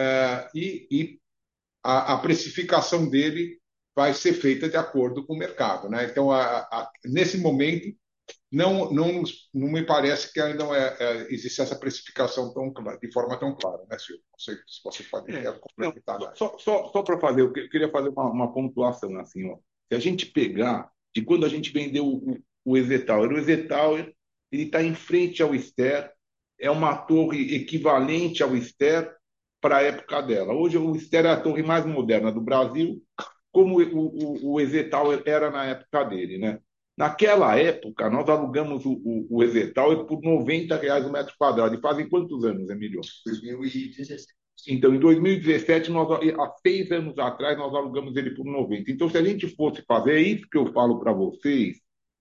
a precificação dele vai ser feita de acordo com o mercado, né? Então, nesse momento, não me parece que ainda existe essa precificação de forma tão clara, né, Silvio? Não sei se você pode complementar. Só para fazer, eu queria fazer uma pontuação assim, ó. Se a gente pegar de quando a gente vendeu o EZ Tower, o EZ Tower ele está em frente ao Stair, é uma torre equivalente ao Stair para a época dela. Hoje o Stair é a torre mais moderna do Brasil, como o EZ Tower era na época dele, né? Naquela época, nós alugamos o EZ Tower por R$ 90 o metro quadrado. E fazem quantos anos, Emílio? 2017. Então, em 2017, há 6 anos atrás, nós alugamos ele por 90. Então, se a gente fosse fazer, é isso que eu falo para vocês,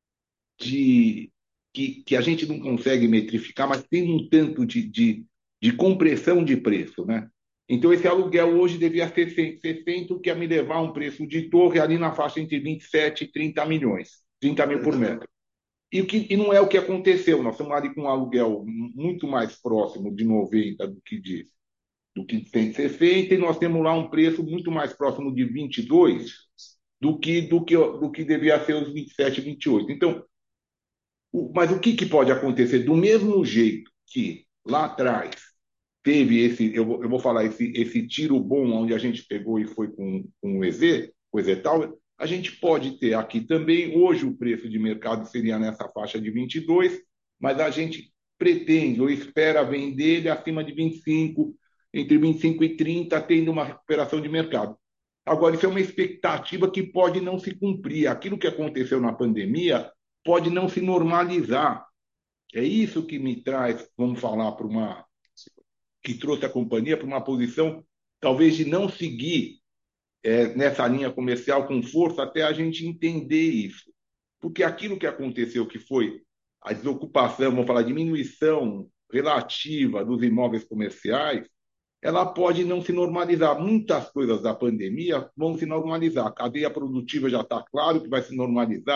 que a gente não consegue metrificar, mas tem um tanto de compressão de preço, né? Então, esse aluguel hoje devia ser 60, que ia me levar a um preço de torre ali na faixa entre 27 e 30 milhões, 30 mil por metro. E não é o que aconteceu. Nós estamos ali com um aluguel muito mais próximo de 90 do que 160, e nós temos lá um preço muito mais próximo de 22 do que devia ser os 27, 28. Então, mas o que pode acontecer? Do mesmo jeito que lá atrás teve eu vou falar, esse tiro bom onde a gente pegou e foi com o EZ Tower, a gente pode ter aqui também. Hoje o preço de mercado seria nessa faixa de 22, mas a gente pretende ou espera vender ele acima de 25, entre 25 e 30, tendo uma recuperação de mercado. Agora, isso é uma expectativa que pode não se cumprir. Aquilo que aconteceu na pandemia pode não se normalizar. É isso que me traz, vamos falar, que trouxe a companhia para uma posição talvez de não seguir nessa linha comercial com força até a gente entender isso. Porque aquilo que aconteceu, que foi a desocupação, vamos falar, a diminuição relativa dos imóveis comerciais, ela pode não se normalizar. Muitas coisas da pandemia vão se normalizar. A cadeia produtiva já está claro que vai se normalizar,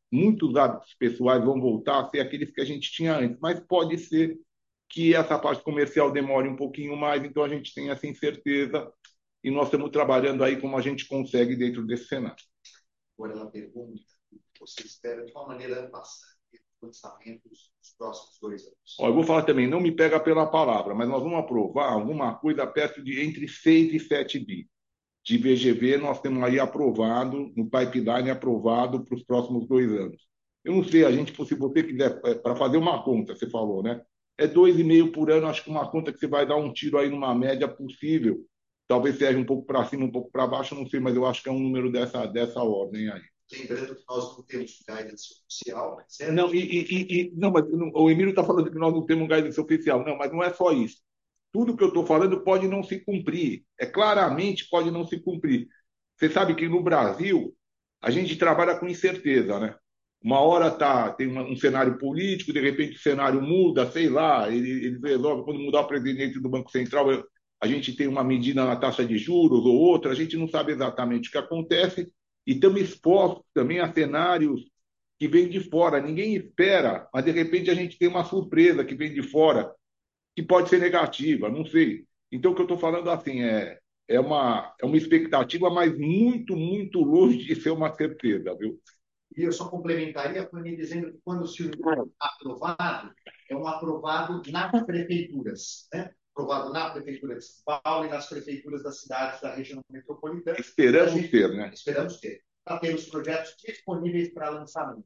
muitos hábitos pessoais vão voltar a ser aqueles que a gente tinha antes, mas pode ser que essa parte comercial demore um pouquinho mais, então a gente tem essa incerteza e nós estamos trabalhando aí como a gente consegue dentro desse cenário. Agora ela pergunta o que você espera de uma maneira bastante lançamentos nos próximos 2 anos. Eu vou falar também, não me pega pela palavra, mas nós vamos aprovar alguma coisa perto de entre 6 e 7 bi. De VGV, nós temos aí aprovado, no pipeline aprovado para os próximos 2 anos. Eu não sei, se você quiser, para fazer uma conta, você falou, né? É 2,5 por ano, acho que uma conta que você vai dar um tiro aí numa média possível. Talvez seja um pouco para cima, um pouco para baixo, não sei, mas eu acho que é um número dessa ordem aí. Lembrando que nós não temos guidance oficial, certo? Não, não, mas o Emílio está falando que nós não temos guidance oficial. Não, mas não é só isso. Tudo que eu estou falando pode não se cumprir. Claramente pode não se cumprir. Você sabe que no Brasil a gente trabalha com incerteza, né? Uma hora tem um cenário político, de repente o cenário muda, sei lá, eles resolvem, quando mudar o presidente do Banco Central, a gente tem uma medida na taxa de juros ou outra, a gente não sabe exatamente o que acontece e estamos expostos também a cenários que vêm de fora. Ninguém espera, mas de repente a gente tem uma surpresa que vem de fora, que pode ser negativa, não sei. Então, o que eu estou falando assim é uma expectativa, mas muito, muito longe de ser uma certeza, viu? E eu só complementaria com ele dizendo que quando o Silvio é aprovado, é um aprovado nas prefeituras, né? Aprovado na Prefeitura de São Paulo e nas prefeituras das cidades da região metropolitana. Esperamos ter, né? Esperamos ter. Para ter os projetos disponíveis para lançamento.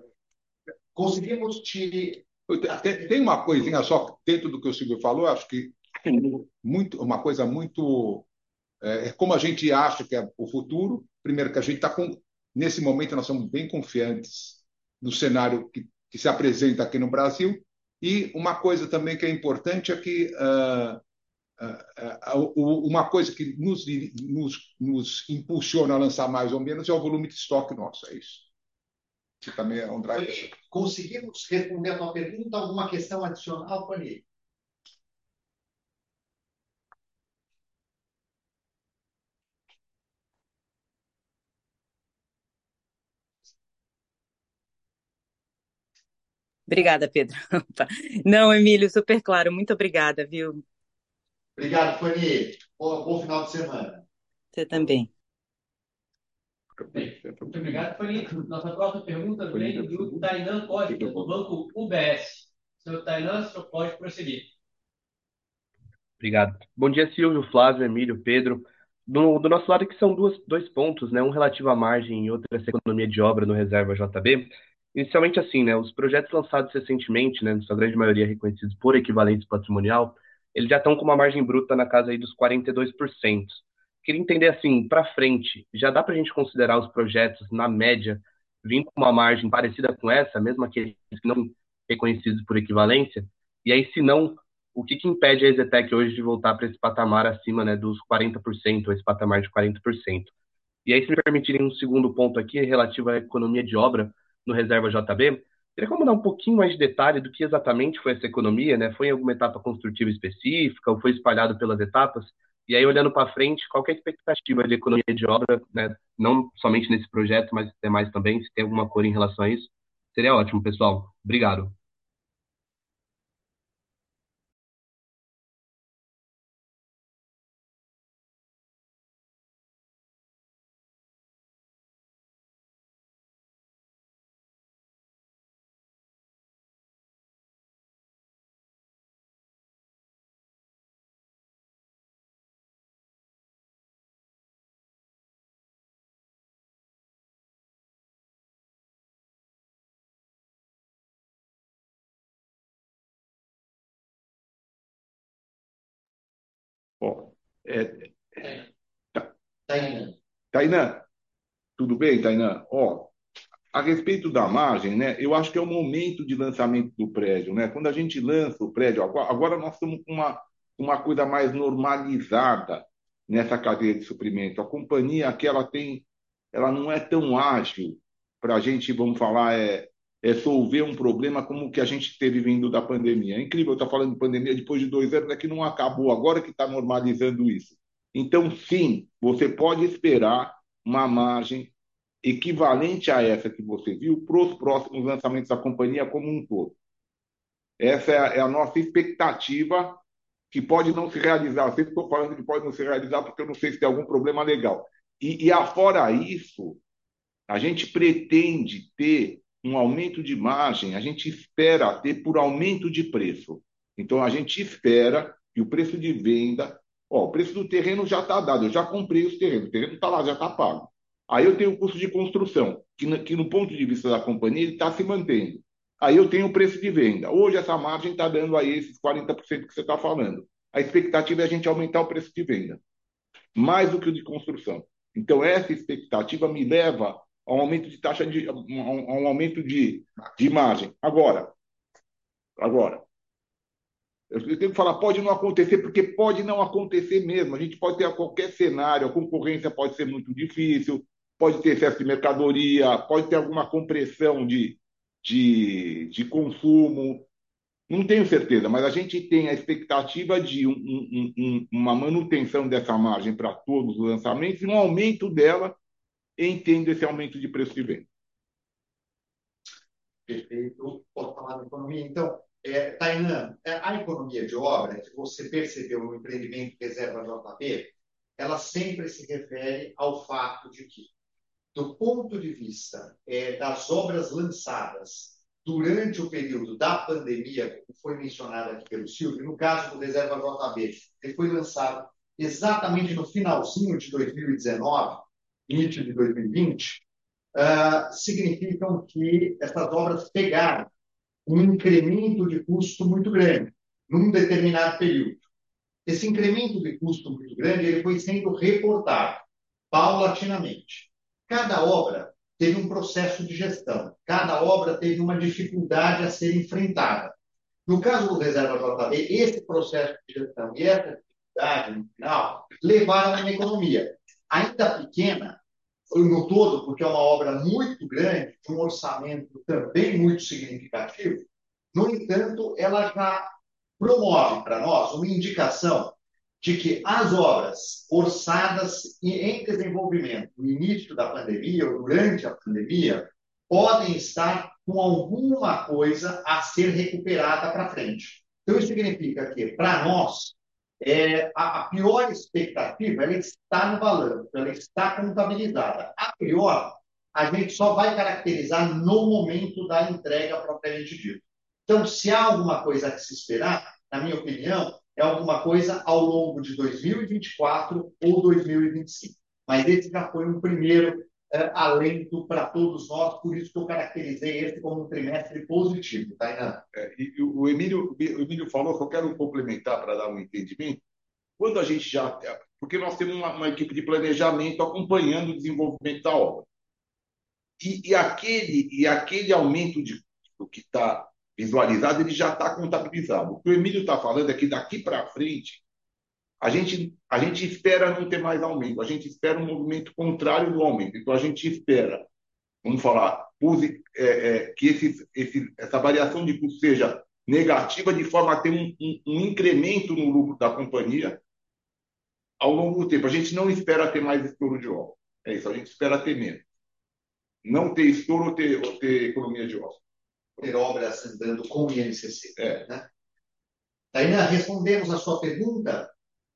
Conseguimos te... Tem uma coisinha só dentro do que o Silvio falou, acho que uma coisa muito. Como a gente acha que é o futuro. Primeiro, que a gente está com. Nesse momento, nós somos bem confiantes no cenário que se apresenta aqui no Brasil. E uma coisa também que é importante é que uma coisa que nos impulsiona a lançar mais ou menos é o volume de estoque nosso. É isso. Que também é um drive. Conseguimos responder a tua pergunta? Alguma questão adicional, Pani? Obrigada, Pedro. Não, Emílio, super claro. Muito obrigada, viu? Obrigado, Pani. Bom final de semana. Você também. Bem, muito obrigado, Pani. Nossa próxima pergunta vem do Tainan Costa, do Banco UBS. Senhor Tainan, o senhor pode prosseguir. Obrigado. Bom dia, Silvio, Flávio, Emílio, Pedro. Do nosso lado aqui são dois pontos, né? Um relativo à margem e outro essa economia de obra no reserva JB. Inicialmente assim, né? Os projetos lançados recentemente, né? Na sua grande maioria reconhecidos por equivalência patrimonial, eles já estão com uma margem bruta na casa aí dos 42%. Queria entender assim, para frente, já dá para a gente considerar os projetos, na média, vindo com uma margem parecida com essa, mesmo aqueles que não reconhecidos por equivalência? E aí, se não, o que impede a EZTEC hoje de voltar para esse patamar acima, né, dos 40%, ou esse patamar de 40%? E aí, se me permitirem um segundo ponto aqui, relativo à economia de obra no reserva JB, teria como dar um pouquinho mais de detalhe do que exatamente foi essa economia, né? Foi em alguma etapa construtiva específica ou foi espalhado pelas etapas? E aí, olhando para frente, qual que é a expectativa de economia de obra, né? Não somente nesse projeto, mas demais também, se tem alguma cor em relação a isso? Seria ótimo, pessoal. Obrigado. Tainan, tudo bem, Tainan? A respeito da margem, né? Eu acho que é o momento de lançamento do prédio, né? Quando a gente lança o prédio, agora nós estamos com uma coisa mais normalizada nessa cadeia de suprimento. A companhia que ela não é tão ágil para a gente, vamos falar, resolver um problema como o que a gente teve vindo da pandemia. É incrível estar falando de pandemia depois de 2 anos, é que não acabou, agora que está normalizando isso. Então, sim, você pode esperar uma margem equivalente a essa que você viu para os próximos lançamentos da companhia como um todo. Essa é a nossa expectativa, que pode não se realizar. Eu sempre estou falando que pode não se realizar porque eu não sei se tem algum problema legal. E afora isso, a gente pretende ter um aumento de margem, a gente espera ter por aumento de preço. Então, a gente espera que o preço de venda, o preço do terreno já está dado, eu já comprei os terrenos, o terreno está lá, já está pago. Aí eu tenho o custo de construção, que no ponto de vista da companhia, ele está se mantendo. Aí eu tenho o preço de venda. Hoje essa margem está dando aí esses 40% que você está falando. A expectativa é a gente aumentar o preço de venda, mais do que o de construção. Então, essa expectativa me leva a um aumento de taxa de, a um aumento de margem. Agora, eu tenho que falar, pode não acontecer, porque pode não acontecer mesmo. A gente pode ter qualquer cenário, a concorrência pode ser muito difícil, pode ter excesso de mercadoria, pode ter alguma compressão de consumo. Não tenho certeza, mas a gente tem a expectativa de uma manutenção dessa margem para todos os lançamentos e um aumento dela, entendo esse aumento de preço de venda. Perfeito. Posso falar da economia? Então, Tainan, a economia de obra, que você percebeu no empreendimento Reserva JB, ela sempre se refere ao fato de que, do ponto de vista das obras lançadas durante o período da pandemia, como foi mencionado aqui pelo Silvio, no caso do Reserva JB, ele foi lançado exatamente no finalzinho de 2019, início de 2020, significam que essas obras pegaram um incremento de custo muito grande num determinado período. Esse incremento de custo muito grande ele foi sendo reportado paulatinamente. Cada obra teve um processo de gestão, cada obra teve uma dificuldade a ser enfrentada. No caso do Reserva JB, esse processo de gestão e essa dificuldade, no final, levaram a uma economia ainda pequena, no todo, porque é uma obra muito grande, de um orçamento também muito significativo. No entanto, ela já promove para nós uma indicação de que as obras orçadas e em desenvolvimento no início da pandemia ou durante a pandemia podem estar com alguma coisa a ser recuperada para frente. Então, isso significa que, para nós, a pior expectativa ela está no balanço, ela está contabilizada. A pior, a gente só vai caracterizar no momento da entrega propriamente dita. Então, se há alguma coisa a se esperar, na minha opinião, é alguma coisa ao longo de 2024 ou 2025. Mas esse já foi um primeiro alento para todos nós, por isso que eu caracterizei esse como um trimestre positivo, Tainá. E o Emílio falou que eu quero complementar para dar um entendimento. Quando a gente já. Porque nós temos uma equipe de planejamento acompanhando o desenvolvimento da obra. E aquele aumento de custo que está visualizado, ele já está contabilizado. O que o Emílio está falando é que daqui para frente, a gente espera não ter mais aumento, a gente espera um movimento contrário do aumento. Então, a gente espera, vamos falar, que essa variação de custo seja negativa, de forma a ter um incremento no lucro da companhia ao longo do tempo. A gente não espera ter mais estouro de obra. É isso, a gente espera ter menos. Não ter estouro ou ter economia de obra. Ter obras andando com o INCC. Né? Tainá, respondemos a sua pergunta?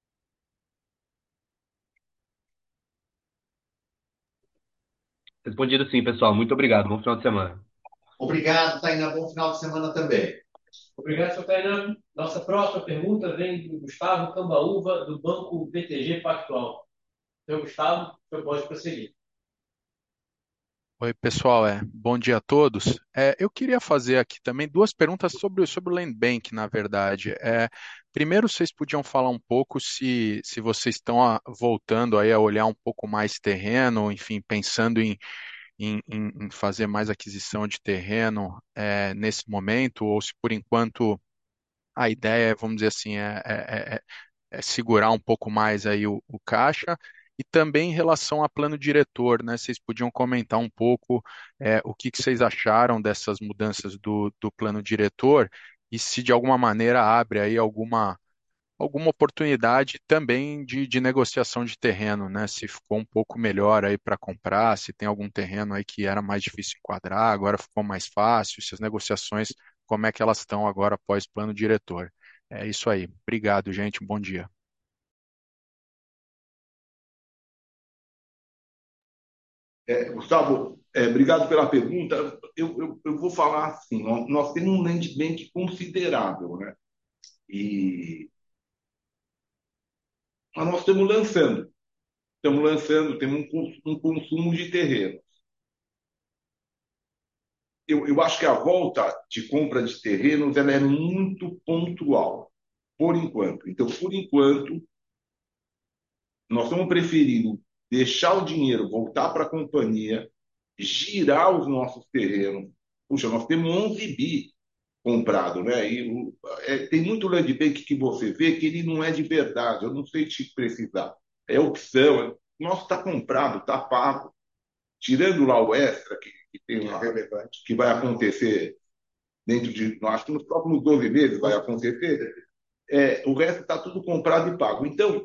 Respondido sim, pessoal. Muito obrigado. Bom final de semana. Obrigado, Tainá. Bom final de semana também. Obrigado, senhor Tainan. Nossa próxima pergunta vem do Gustavo Cambaúva, do Banco BTG Pactual. Senhor Gustavo, o senhor pode prosseguir. Oi, pessoal, bom dia a todos. Eu queria fazer aqui também duas perguntas sobre o Land Bank, na verdade. Primeiro, vocês podiam falar um pouco se vocês estão voltando aí a olhar um pouco mais terreno, enfim, pensando em fazer mais aquisição de terreno nesse momento, ou se por enquanto a ideia, vamos dizer assim, segurar um pouco mais aí o caixa. E também em relação a plano diretor, né? Vocês podiam comentar um pouco o que vocês acharam dessas mudanças do plano diretor e se de alguma maneira abre aí alguma oportunidade também de negociação de terreno, né? Se ficou um pouco melhor aí para comprar, se tem algum terreno aí que era mais difícil enquadrar, agora ficou mais fácil, se as negociações, como é que elas estão agora após plano diretor. É isso aí. Obrigado, gente. Bom dia. Gustavo, obrigado pela pergunta. Eu vou falar assim: nós temos um land bank considerável, né? E mas nós estamos lançando, temos um consumo de terreno. Eu acho que a volta de compra de terrenos ela é muito pontual, por enquanto. Então, por enquanto, nós estamos preferindo deixar o dinheiro voltar para a companhia, girar os nossos terrenos. Puxa, nós temos 11 bi comprado, né? Tem muito land bank que você vê que ele não é de verdade. Eu não sei te precisar. É opção. Nosso está comprado, está pago. Tirando lá o extra que tem lá, que vai acontecer dentro de, acho que nos próximos 12 meses vai acontecer, o resto está tudo comprado e pago. Então,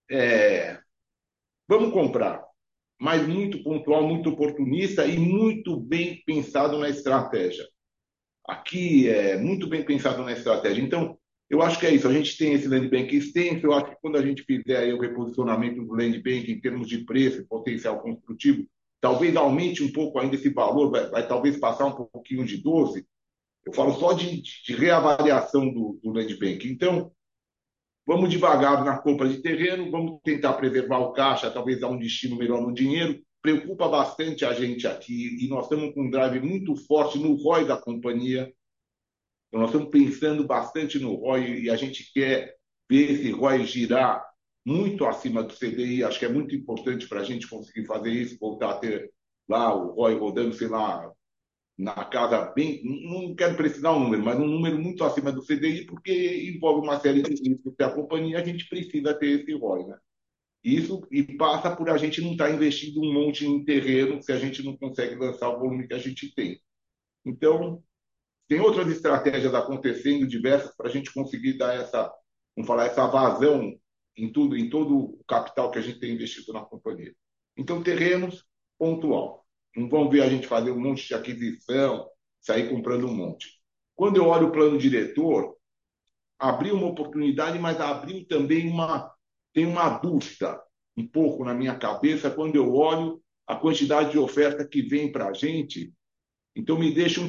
vamos comprar, mas muito pontual, muito oportunista e muito bem pensado na estratégia. Aqui é muito bem pensado na estratégia. Então, eu acho que é isso. A gente tem esse land bank extenso. Eu acho que quando a gente fizer aí o reposicionamento do land bank em termos de preço e potencial construtivo, talvez aumente um pouco ainda esse valor, vai talvez passar um pouquinho de 12. Eu falo só de reavaliação do land bank. Então, vamos devagar na compra de terreno, vamos tentar preservar o caixa, talvez dar um destino melhor no dinheiro. Preocupa bastante a gente aqui e nós estamos com um drive muito forte no ROI da companhia. Então, nós estamos pensando bastante no ROI e a gente quer ver esse ROI girar muito acima do CDI. Acho que é muito importante para a gente conseguir fazer isso, voltar a ter lá o ROI rodando, sei lá, na casa bem, não quero precisar um número, mas um número muito acima do CDI, porque envolve uma série de riscos que a companhia, a gente precisa ter esse ROI, né? Isso e passa por a gente não estar investindo um monte em terreno se a gente não consegue lançar o volume que a gente tem. Então, tem outras estratégias acontecendo diversas para a gente conseguir dar essa, vamos falar, essa vazão em tudo, em todo o capital que a gente tem investido na companhia. Então, terrenos pontual. Não vão ver a gente fazer um monte de aquisição, sair comprando um monte. Quando eu olho o plano diretor, abriu uma oportunidade, mas abriu também tem uma dúvida um pouco na minha cabeça quando eu olho a quantidade de oferta que vem para a gente. Então, me deixa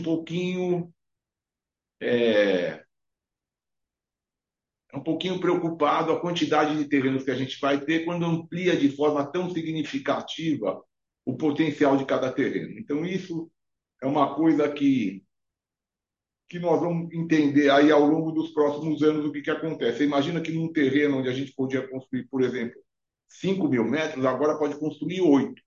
é, um pouquinho preocupado a quantidade de terrenos que a gente vai ter quando amplia de forma tão significativa o potencial de cada terreno. Então, isso é uma coisa que nós vamos entender aí ao longo dos próximos anos o que acontece. Você imagina que num terreno onde a gente podia construir, por exemplo, 5 mil metros, agora pode construir 8.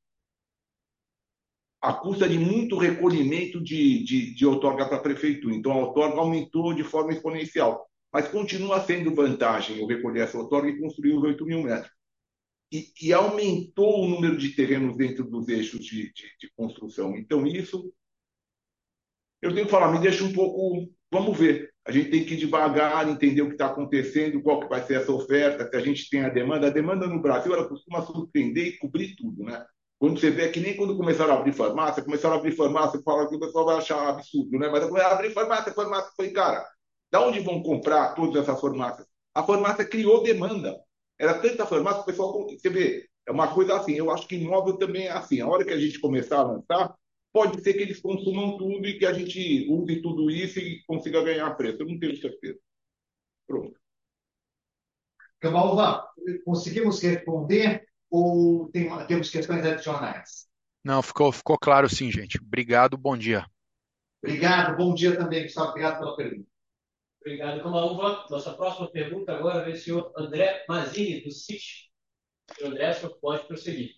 A custa de muito recolhimento de outorga para a prefeitura. Então, a outorga aumentou de forma exponencial. Mas continua sendo vantagem eu recolher essa outorga e construir os 8 mil metros. E aumentou o número de terrenos dentro dos eixos de construção. Então, isso eu tenho que falar, me deixa um pouco. Vamos ver. A gente tem que ir devagar, entender o que está acontecendo, qual que vai ser essa oferta, se a gente tem a demanda. A demanda no Brasil ela costuma surpreender e cobrir tudo, né? Quando você vê que nem quando começaram a abrir farmácia, fala que o pessoal vai achar absurdo, né? Mas abrir farmácia, foi, cara, da onde vão comprar todas essas farmácias? A farmácia criou demanda. Era tanta farmácia que o pessoal. Você vê, é uma coisa assim. Eu acho que imóvel também é assim. A hora que a gente começar a lançar, pode ser que eles consumam tudo e que a gente use tudo isso e consiga ganhar preço. Eu não tenho certeza. Pronto. Camalva, conseguimos responder ou temos questões adicionais? Não, ficou claro sim, gente. Obrigado, bom dia. Obrigado, bom dia também, Gustavo. Obrigado pela pergunta. Obrigado, Camalva. Nossa próxima pergunta agora vem o senhor André Mazini, do Citi. Senhor André, o senhor pode prosseguir.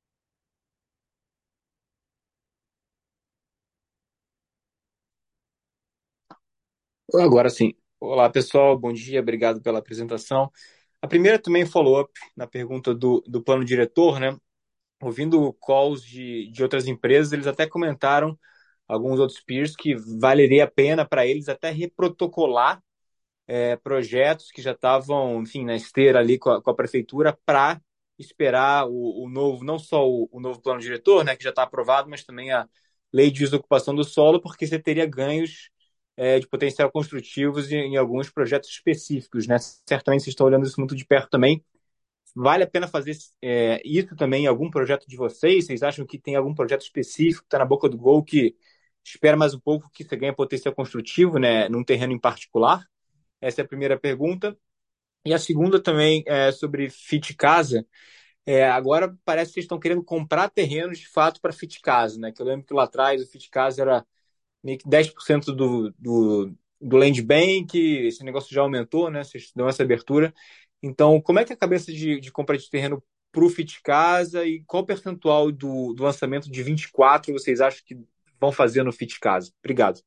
Agora sim. Olá, pessoal. Bom dia. Obrigado pela apresentação. A primeira também follow-up na pergunta do plano diretor, né? Ouvindo calls de outras empresas, eles até comentaram, alguns outros peers, que valeria a pena para eles até reprotocolar projetos que já estavam, enfim, na esteira ali com a prefeitura para esperar o novo, não só o novo plano diretor, né, que já está aprovado, mas também a lei de desocupação do solo, porque você teria ganhos de potencial construtivos em alguns projetos específicos, né? Certamente vocês estão olhando isso muito de perto também. Vale a pena fazer isso também em algum projeto de vocês? Vocês acham que tem algum projeto específico que está na boca do gol que espera mais um pouco que você ganhe potencial construtivo, né, num terreno em particular? Essa é a primeira pergunta. E a segunda também é sobre Fit Casa. Agora parece que vocês estão querendo comprar terrenos de fato para Fit Casa, né? Que eu lembro que lá atrás o Fit Casa era meio que 10% do land bank, esse negócio já aumentou, né? Vocês dão essa abertura. Então, como é que é a cabeça de compra de terreno para o Fit Casa e qual percentual do lançamento de 24 vocês acham que vão fazer no Fit Casa? Obrigado.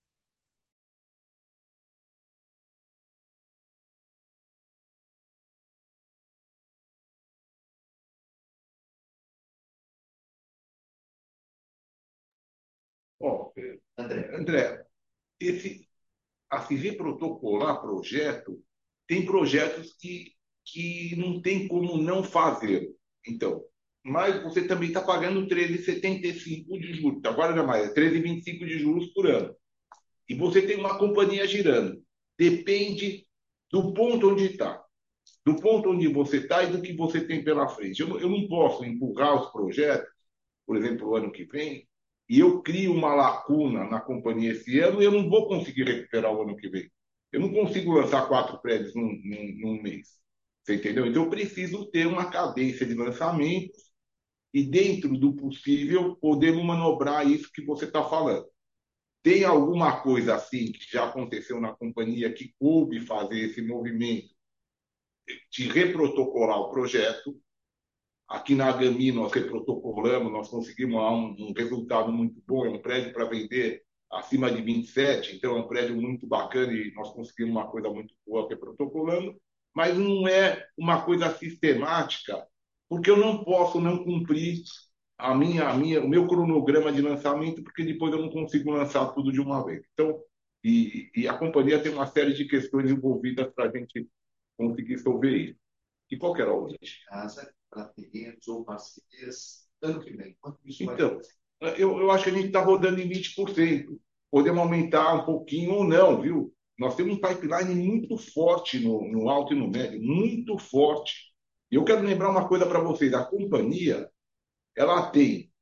Ó, André, a se reprotocolar projeto, tem projetos que não tem como não fazer. Então, mas você também está pagando 13,75 de juros. Agora não é mais, é 13,25 de juros por ano. E você tem uma companhia girando. Depende do ponto onde está. Do ponto onde você está e do que você tem pela frente. Eu não posso empurrar os projetos, por exemplo, o ano que vem, e eu crio uma lacuna na companhia esse ano e eu não vou conseguir recuperar o ano que vem. Eu não consigo lançar 4 prédios num mês. Você entendeu? Então eu preciso ter uma cadência de lançamentos e, dentro do possível, podemos manobrar isso que você está falando. Tem alguma coisa assim que já aconteceu na companhia que coube fazer esse movimento de reprotocolar o projeto? Aqui na Gami nós reprotocolamos, nós conseguimos lá um resultado muito bom, é um prédio para vender acima de 27, então é um prédio muito bacana e nós conseguimos uma coisa muito boa reprotocolando, mas não é uma coisa sistemática, porque eu não posso não cumprir o meu cronograma de lançamento, porque depois eu não consigo lançar tudo de uma vez. Então, e a companhia tem uma série de questões envolvidas para a gente conseguir resolver isso. E qual que era a outra? Casa, para terrenos ou parcerias, ano que vem. Quanto isso vai Então, eu acho que a gente está rodando em 20%. Podemos aumentar um pouquinho ou não, viu? Nós temos um pipeline muito forte no alto e no médio, muito forte. E eu quero lembrar uma coisa para vocês: a companhia ela tem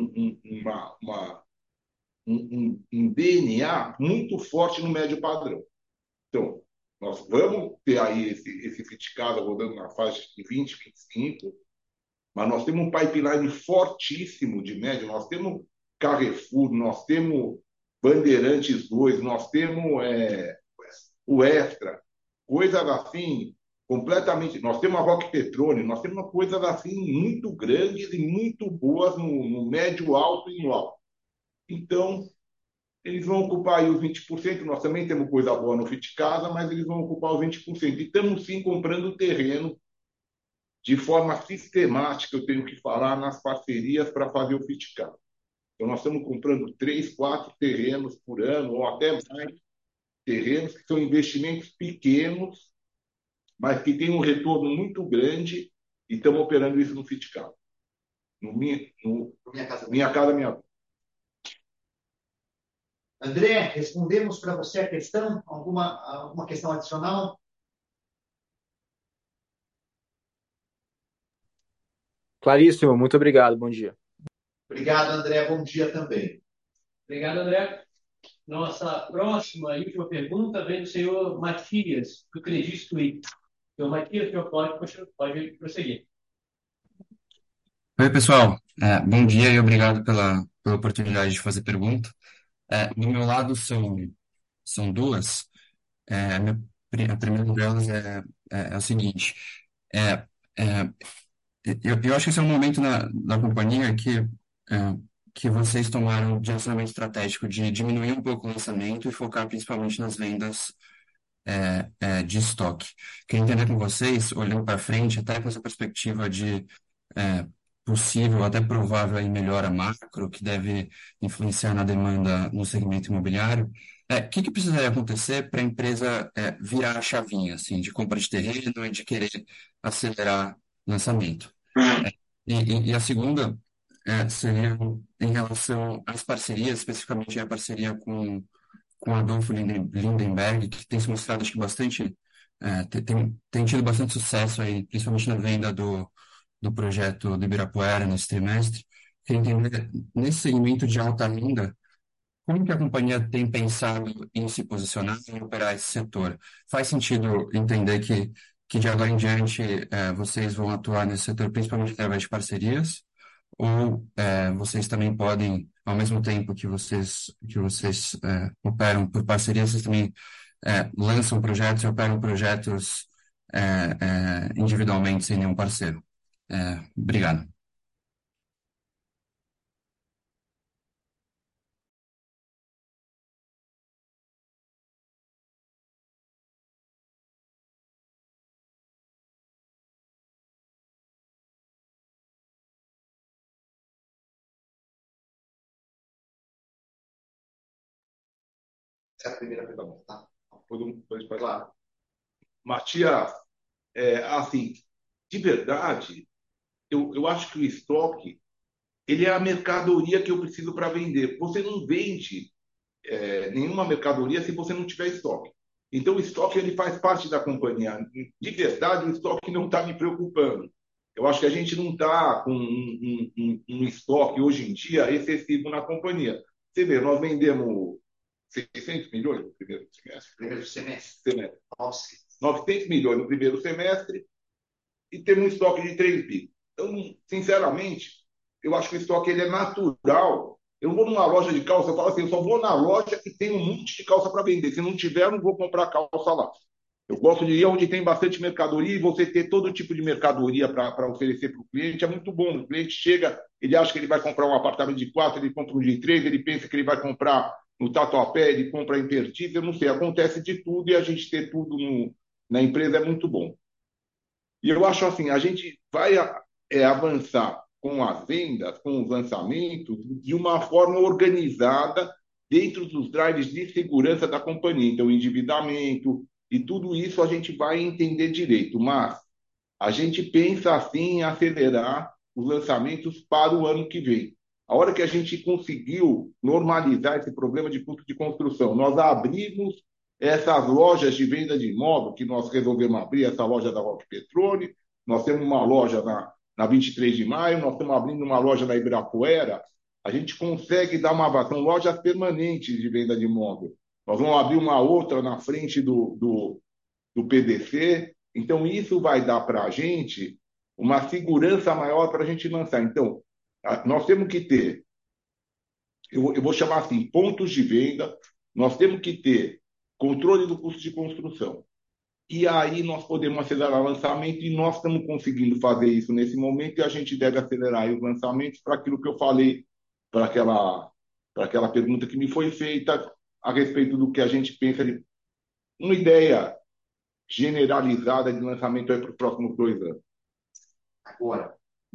um DNA muito forte no médio padrão. Então, nós vamos ter aí esse Fit Casa rodando na faixa de 20, 25, mas nós temos um pipeline fortíssimo de médio. Nós temos Carrefour, nós temos Bandeirantes 2, nós temos o Extra, coisas assim completamente. Nós temos a Rock Petrone, nós temos coisas assim muito grandes e muito boas no médio, alto e no alto. Então, eles vão ocupar aí os 20%. Nós também temos coisa boa no Fit Casa, mas eles vão ocupar os 20%. E estamos sim comprando terreno de forma sistemática, eu tenho que falar, nas parcerias para fazer o Fit Casa. Então, nós estamos comprando 3, 4 terrenos por ano, ou até mais terrenos, que são investimentos pequenos, mas que têm um retorno muito grande, e estamos operando isso no Fit Casa. Minha Casa Minha Vida. André, respondemos para você a questão? Alguma questão adicional? Claríssimo, muito obrigado, bom dia. Obrigado, André, bom dia também. Obrigado, André. Nossa próxima e última pergunta vem do senhor Matias, do Credit Suisse. Senhor Matias, o senhor pode prosseguir. Oi, pessoal. Bom dia e obrigado pela oportunidade de fazer pergunta. Do meu lado são duas. A primeira delas é o seguinte. É, é, eu acho que esse é um momento da companhia que vocês tomaram um direcionamento estratégico de diminuir um pouco o lançamento e focar principalmente nas vendas de estoque. Queria entender com vocês, olhando para frente, até com essa perspectiva de possível, até provável aí melhora macro, que deve influenciar na demanda no segmento imobiliário. que precisaria acontecer para a empresa virar a chavinha, assim, de compra de terreno e de querer acelerar o lançamento? E a segunda seria em relação às parcerias, especificamente a parceria com Adolfo Lindenberg, que tem se mostrado, acho que bastante, tem tido bastante sucesso aí, principalmente na venda do projeto do Ibirapuera nesse trimestre. Queria entender, nesse segmento de alta renda, como que a companhia tem pensado em se posicionar e operar esse setor? Faz sentido entender que de agora em diante vocês vão atuar nesse setor principalmente através de parcerias? Ou vocês também podem, ao mesmo tempo que vocês operam por parcerias, vocês também lançam projetos e operam projetos individualmente sem nenhum parceiro? Obrigado. Essa é a primeira pergunta, tá? Pode falar. Claro. Matias, assim, de verdade, eu acho que o estoque ele é a mercadoria que eu preciso para vender. Você não vende nenhuma mercadoria se você não tiver estoque. Então, o estoque ele faz parte da companhia. De verdade, o estoque não está me preocupando. Eu acho que a gente não está com um estoque hoje em dia excessivo na companhia. Você vê, nós vendemos 600 milhões no primeiro semestre. Primeiro semestre. Nossa. 900 milhões no primeiro semestre e temos um estoque de 3 bi. Então, sinceramente, eu acho que o estoque ele é natural. Eu não vou numa loja de calça, eu falo assim, eu só vou na loja que tem um monte de calça para vender. Se não tiver, eu não vou comprar calça lá. Eu gosto de ir onde tem bastante mercadoria e você ter todo tipo de mercadoria para oferecer para o cliente é muito bom. O cliente chega, ele acha que ele vai comprar um apartamento de 4, ele compra um de 3, ele pensa que ele vai comprar no Tatuapé, ele compra em Pertis, eu não sei. Acontece de tudo e a gente ter tudo na empresa é muito bom. E eu acho assim, a gente vai avançar com as vendas, com os lançamentos, de uma forma organizada dentro dos drives de segurança da companhia. Então, endividamento e tudo isso a gente vai entender direito. Mas a gente pensa assim em acelerar os lançamentos para o ano que vem. A hora que a gente conseguiu normalizar esse problema de custo de construção, nós abrimos essas lojas de venda de imóvel, que nós resolvemos abrir, essa loja da Rock Petrone, nós temos uma loja na 23 de maio, nós estamos abrindo uma loja na Ibirapuera, a gente consegue dar uma avanço, são lojas permanentes de venda de imóvel. Nós vamos abrir uma outra na frente do PDC, então isso vai dar para a gente uma segurança maior para a gente lançar. Então, nós temos que ter, eu vou chamar assim, pontos de venda, nós temos que ter controle do custo de construção. E aí nós podemos acelerar o lançamento e nós estamos conseguindo fazer isso nesse momento e a gente deve acelerar os lançamentos para aquilo que eu falei, para aquela pergunta que me foi feita a respeito do que a gente pensa de uma ideia generalizada de lançamento para os próximos 2 anos. Agora,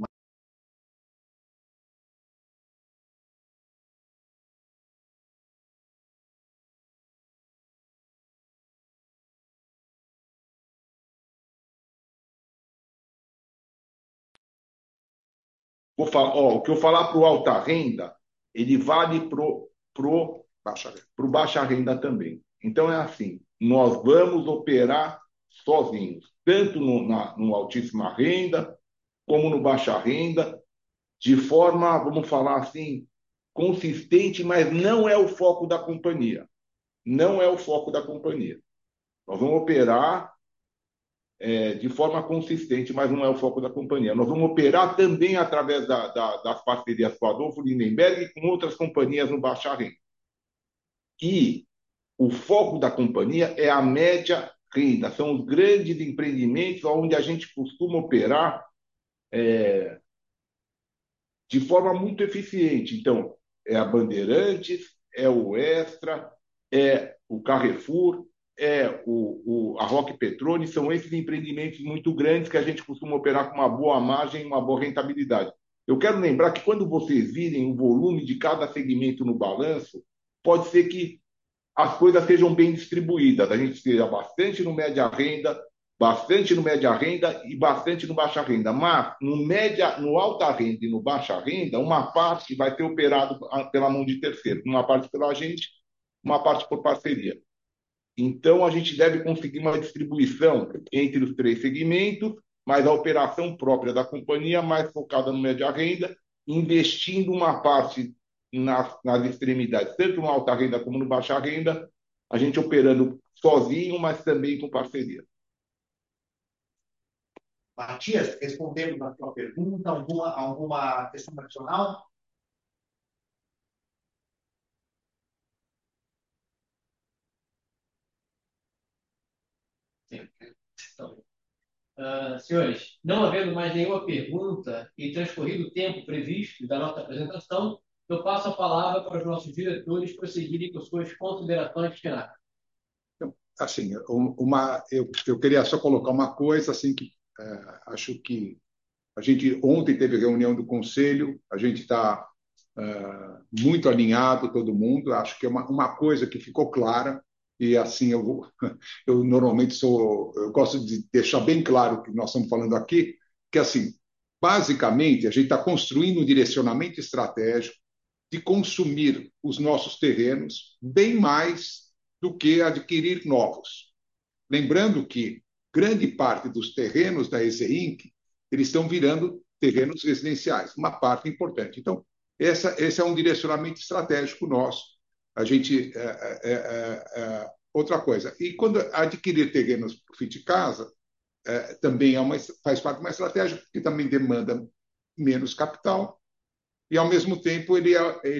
Vou falar, o que eu falar para o alta renda, ele vale pro baixa renda também. Então é assim, nós vamos operar sozinhos, tanto no altíssima renda, como no baixa renda, de forma, vamos falar assim, consistente, mas não é o foco da companhia. Não é o foco da companhia. Nós vamos operar de forma consistente, mas não é o foco da companhia. Nós vamos operar também através das parcerias com a Adolfo Lindenberg e com outras companhias no baixa renda. E o foco da companhia é a média renda, são os grandes empreendimentos onde a gente costuma operar de forma muito eficiente. Então, é a Bandeirantes, é o Extra, é o Carrefour, é a Rock Petrone, são esses empreendimentos muito grandes que a gente costuma operar com uma boa margem e uma boa rentabilidade. Eu quero lembrar que quando vocês virem o volume de cada segmento no balanço, pode ser que as coisas sejam bem distribuídas. A gente seja bastante no média renda e bastante no baixa renda. Mas no alta renda e no baixa renda, uma parte vai ser operado pela mão de terceiro, uma parte pela gente, uma parte por parceria. Então, a gente deve conseguir uma distribuição entre os três segmentos, mas a operação própria da companhia mais focada no média renda, investindo uma parte nas extremidades, tanto no alta renda como no baixa renda, a gente operando sozinho, mas também com parceria. Matias, respondendo na tua pergunta, alguma questão adicional? Sim. Então, senhores, não havendo mais nenhuma pergunta e transcorrido o tempo previsto da nossa apresentação, eu passo a palavra para os nossos diretores prosseguirem com suas considerações finais. Assim, eu queria só colocar uma coisa, assim, que acho que a gente ontem teve reunião do conselho, a gente está muito alinhado, todo mundo. Acho que é uma coisa que ficou clara, e assim eu normalmente eu gosto de deixar bem claro o que nós estamos falando aqui, que assim, basicamente a gente está construindo um direcionamento estratégico de consumir os nossos terrenos bem mais do que adquirir novos. Lembrando que grande parte dos terrenos da EZ Inc. eles estão virando terrenos residenciais, uma parte importante. Então, esse é um direcionamento estratégico nosso. A gente outra coisa. E quando adquirir terrenos por fim de casa, também faz parte de uma estratégia, porque também demanda menos capital e, ao mesmo tempo, ele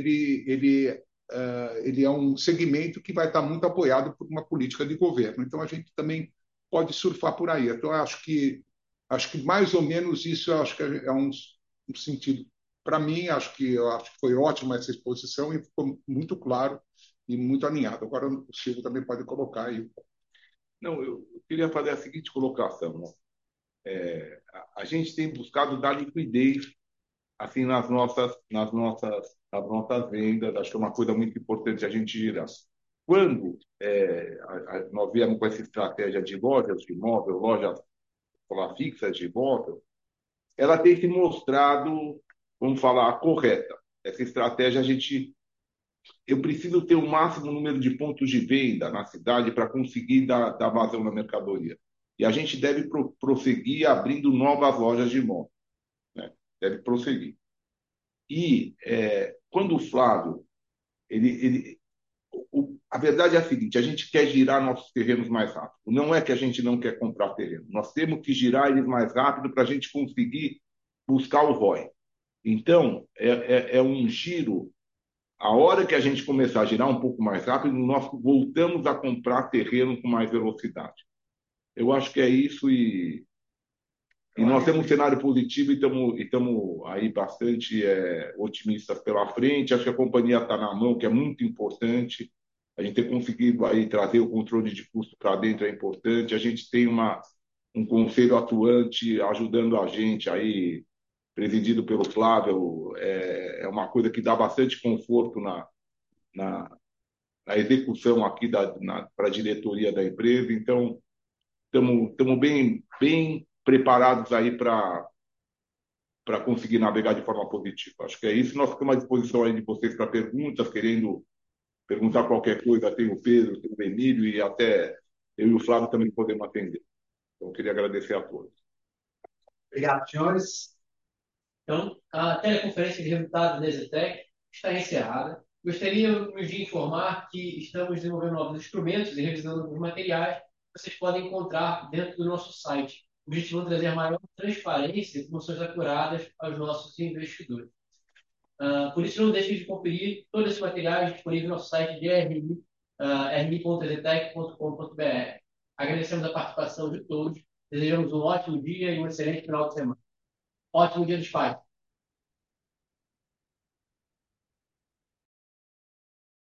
é um segmento que vai estar muito apoiado por uma política de governo. Então, a gente também pode surfar por aí. Então, acho que mais ou menos isso acho que é um sentido. Para mim, eu acho que foi ótima essa exposição e ficou muito claro e muito alinhado. Agora, o Silvio também pode colocar aí. Não, eu queria fazer a seguinte colocação. Né? A gente tem buscado dar liquidez assim nas nossas vendas. Acho que é uma coisa muito importante a gente girar. Quando nós viemos com essa estratégia de lojas de imóvel, lojas fixas de imóvel, ela tem se mostrado, vamos falar, correta. Essa estratégia eu preciso ter o máximo número de pontos de venda na cidade para conseguir dar vazão na mercadoria. E a gente deve prosseguir abrindo novas lojas de imóvel. Né? Deve prosseguir. E quando o Flávio, a verdade é a seguinte: a gente quer girar nossos terrenos mais rápido. Não é que a gente não quer comprar terreno. Nós temos que girar eles mais rápido para a gente conseguir buscar o ROI. Então, é um giro. A hora que a gente começar a girar um pouco mais rápido, nós voltamos a comprar terreno com mais velocidade. Eu acho que é isso e nós temos um cenário positivo e estamos aí bastante otimistas pela frente. Acho que a companhia está na mão, que é muito importante. A gente ter conseguido aí trazer o controle de custo para dentro é importante. A gente tem um conselho atuante ajudando a gente aí, presidido pelo Flávio. É uma coisa que dá bastante conforto na execução aqui para a diretoria da empresa. Então, estamos bem preparados aí para conseguir navegar de forma positiva. Acho que é isso. Nós ficamos à disposição aí de vocês para perguntas, querendo perguntar qualquer coisa. Tem o Pedro, tem o Emílio e até eu e o Flávio também podemos atender. Então, eu queria agradecer a todos. Obrigado, senhores. Então, a teleconferência de resultados da EZTEC está encerrada. Gostaríamos de informar que estamos desenvolvendo novos instrumentos e revisando alguns materiais que vocês podem encontrar dentro do nosso site. O objetivo é trazer maior transparência e informações acuradas aos nossos investidores. Por isso, não deixem de conferir todos esses materiais disponíveis no nosso site de rmi.ezetec.com.br. Agradecemos a participação de todos. Desejamos um ótimo dia e um excelente final de semana. Ótimo Dia dos Pais.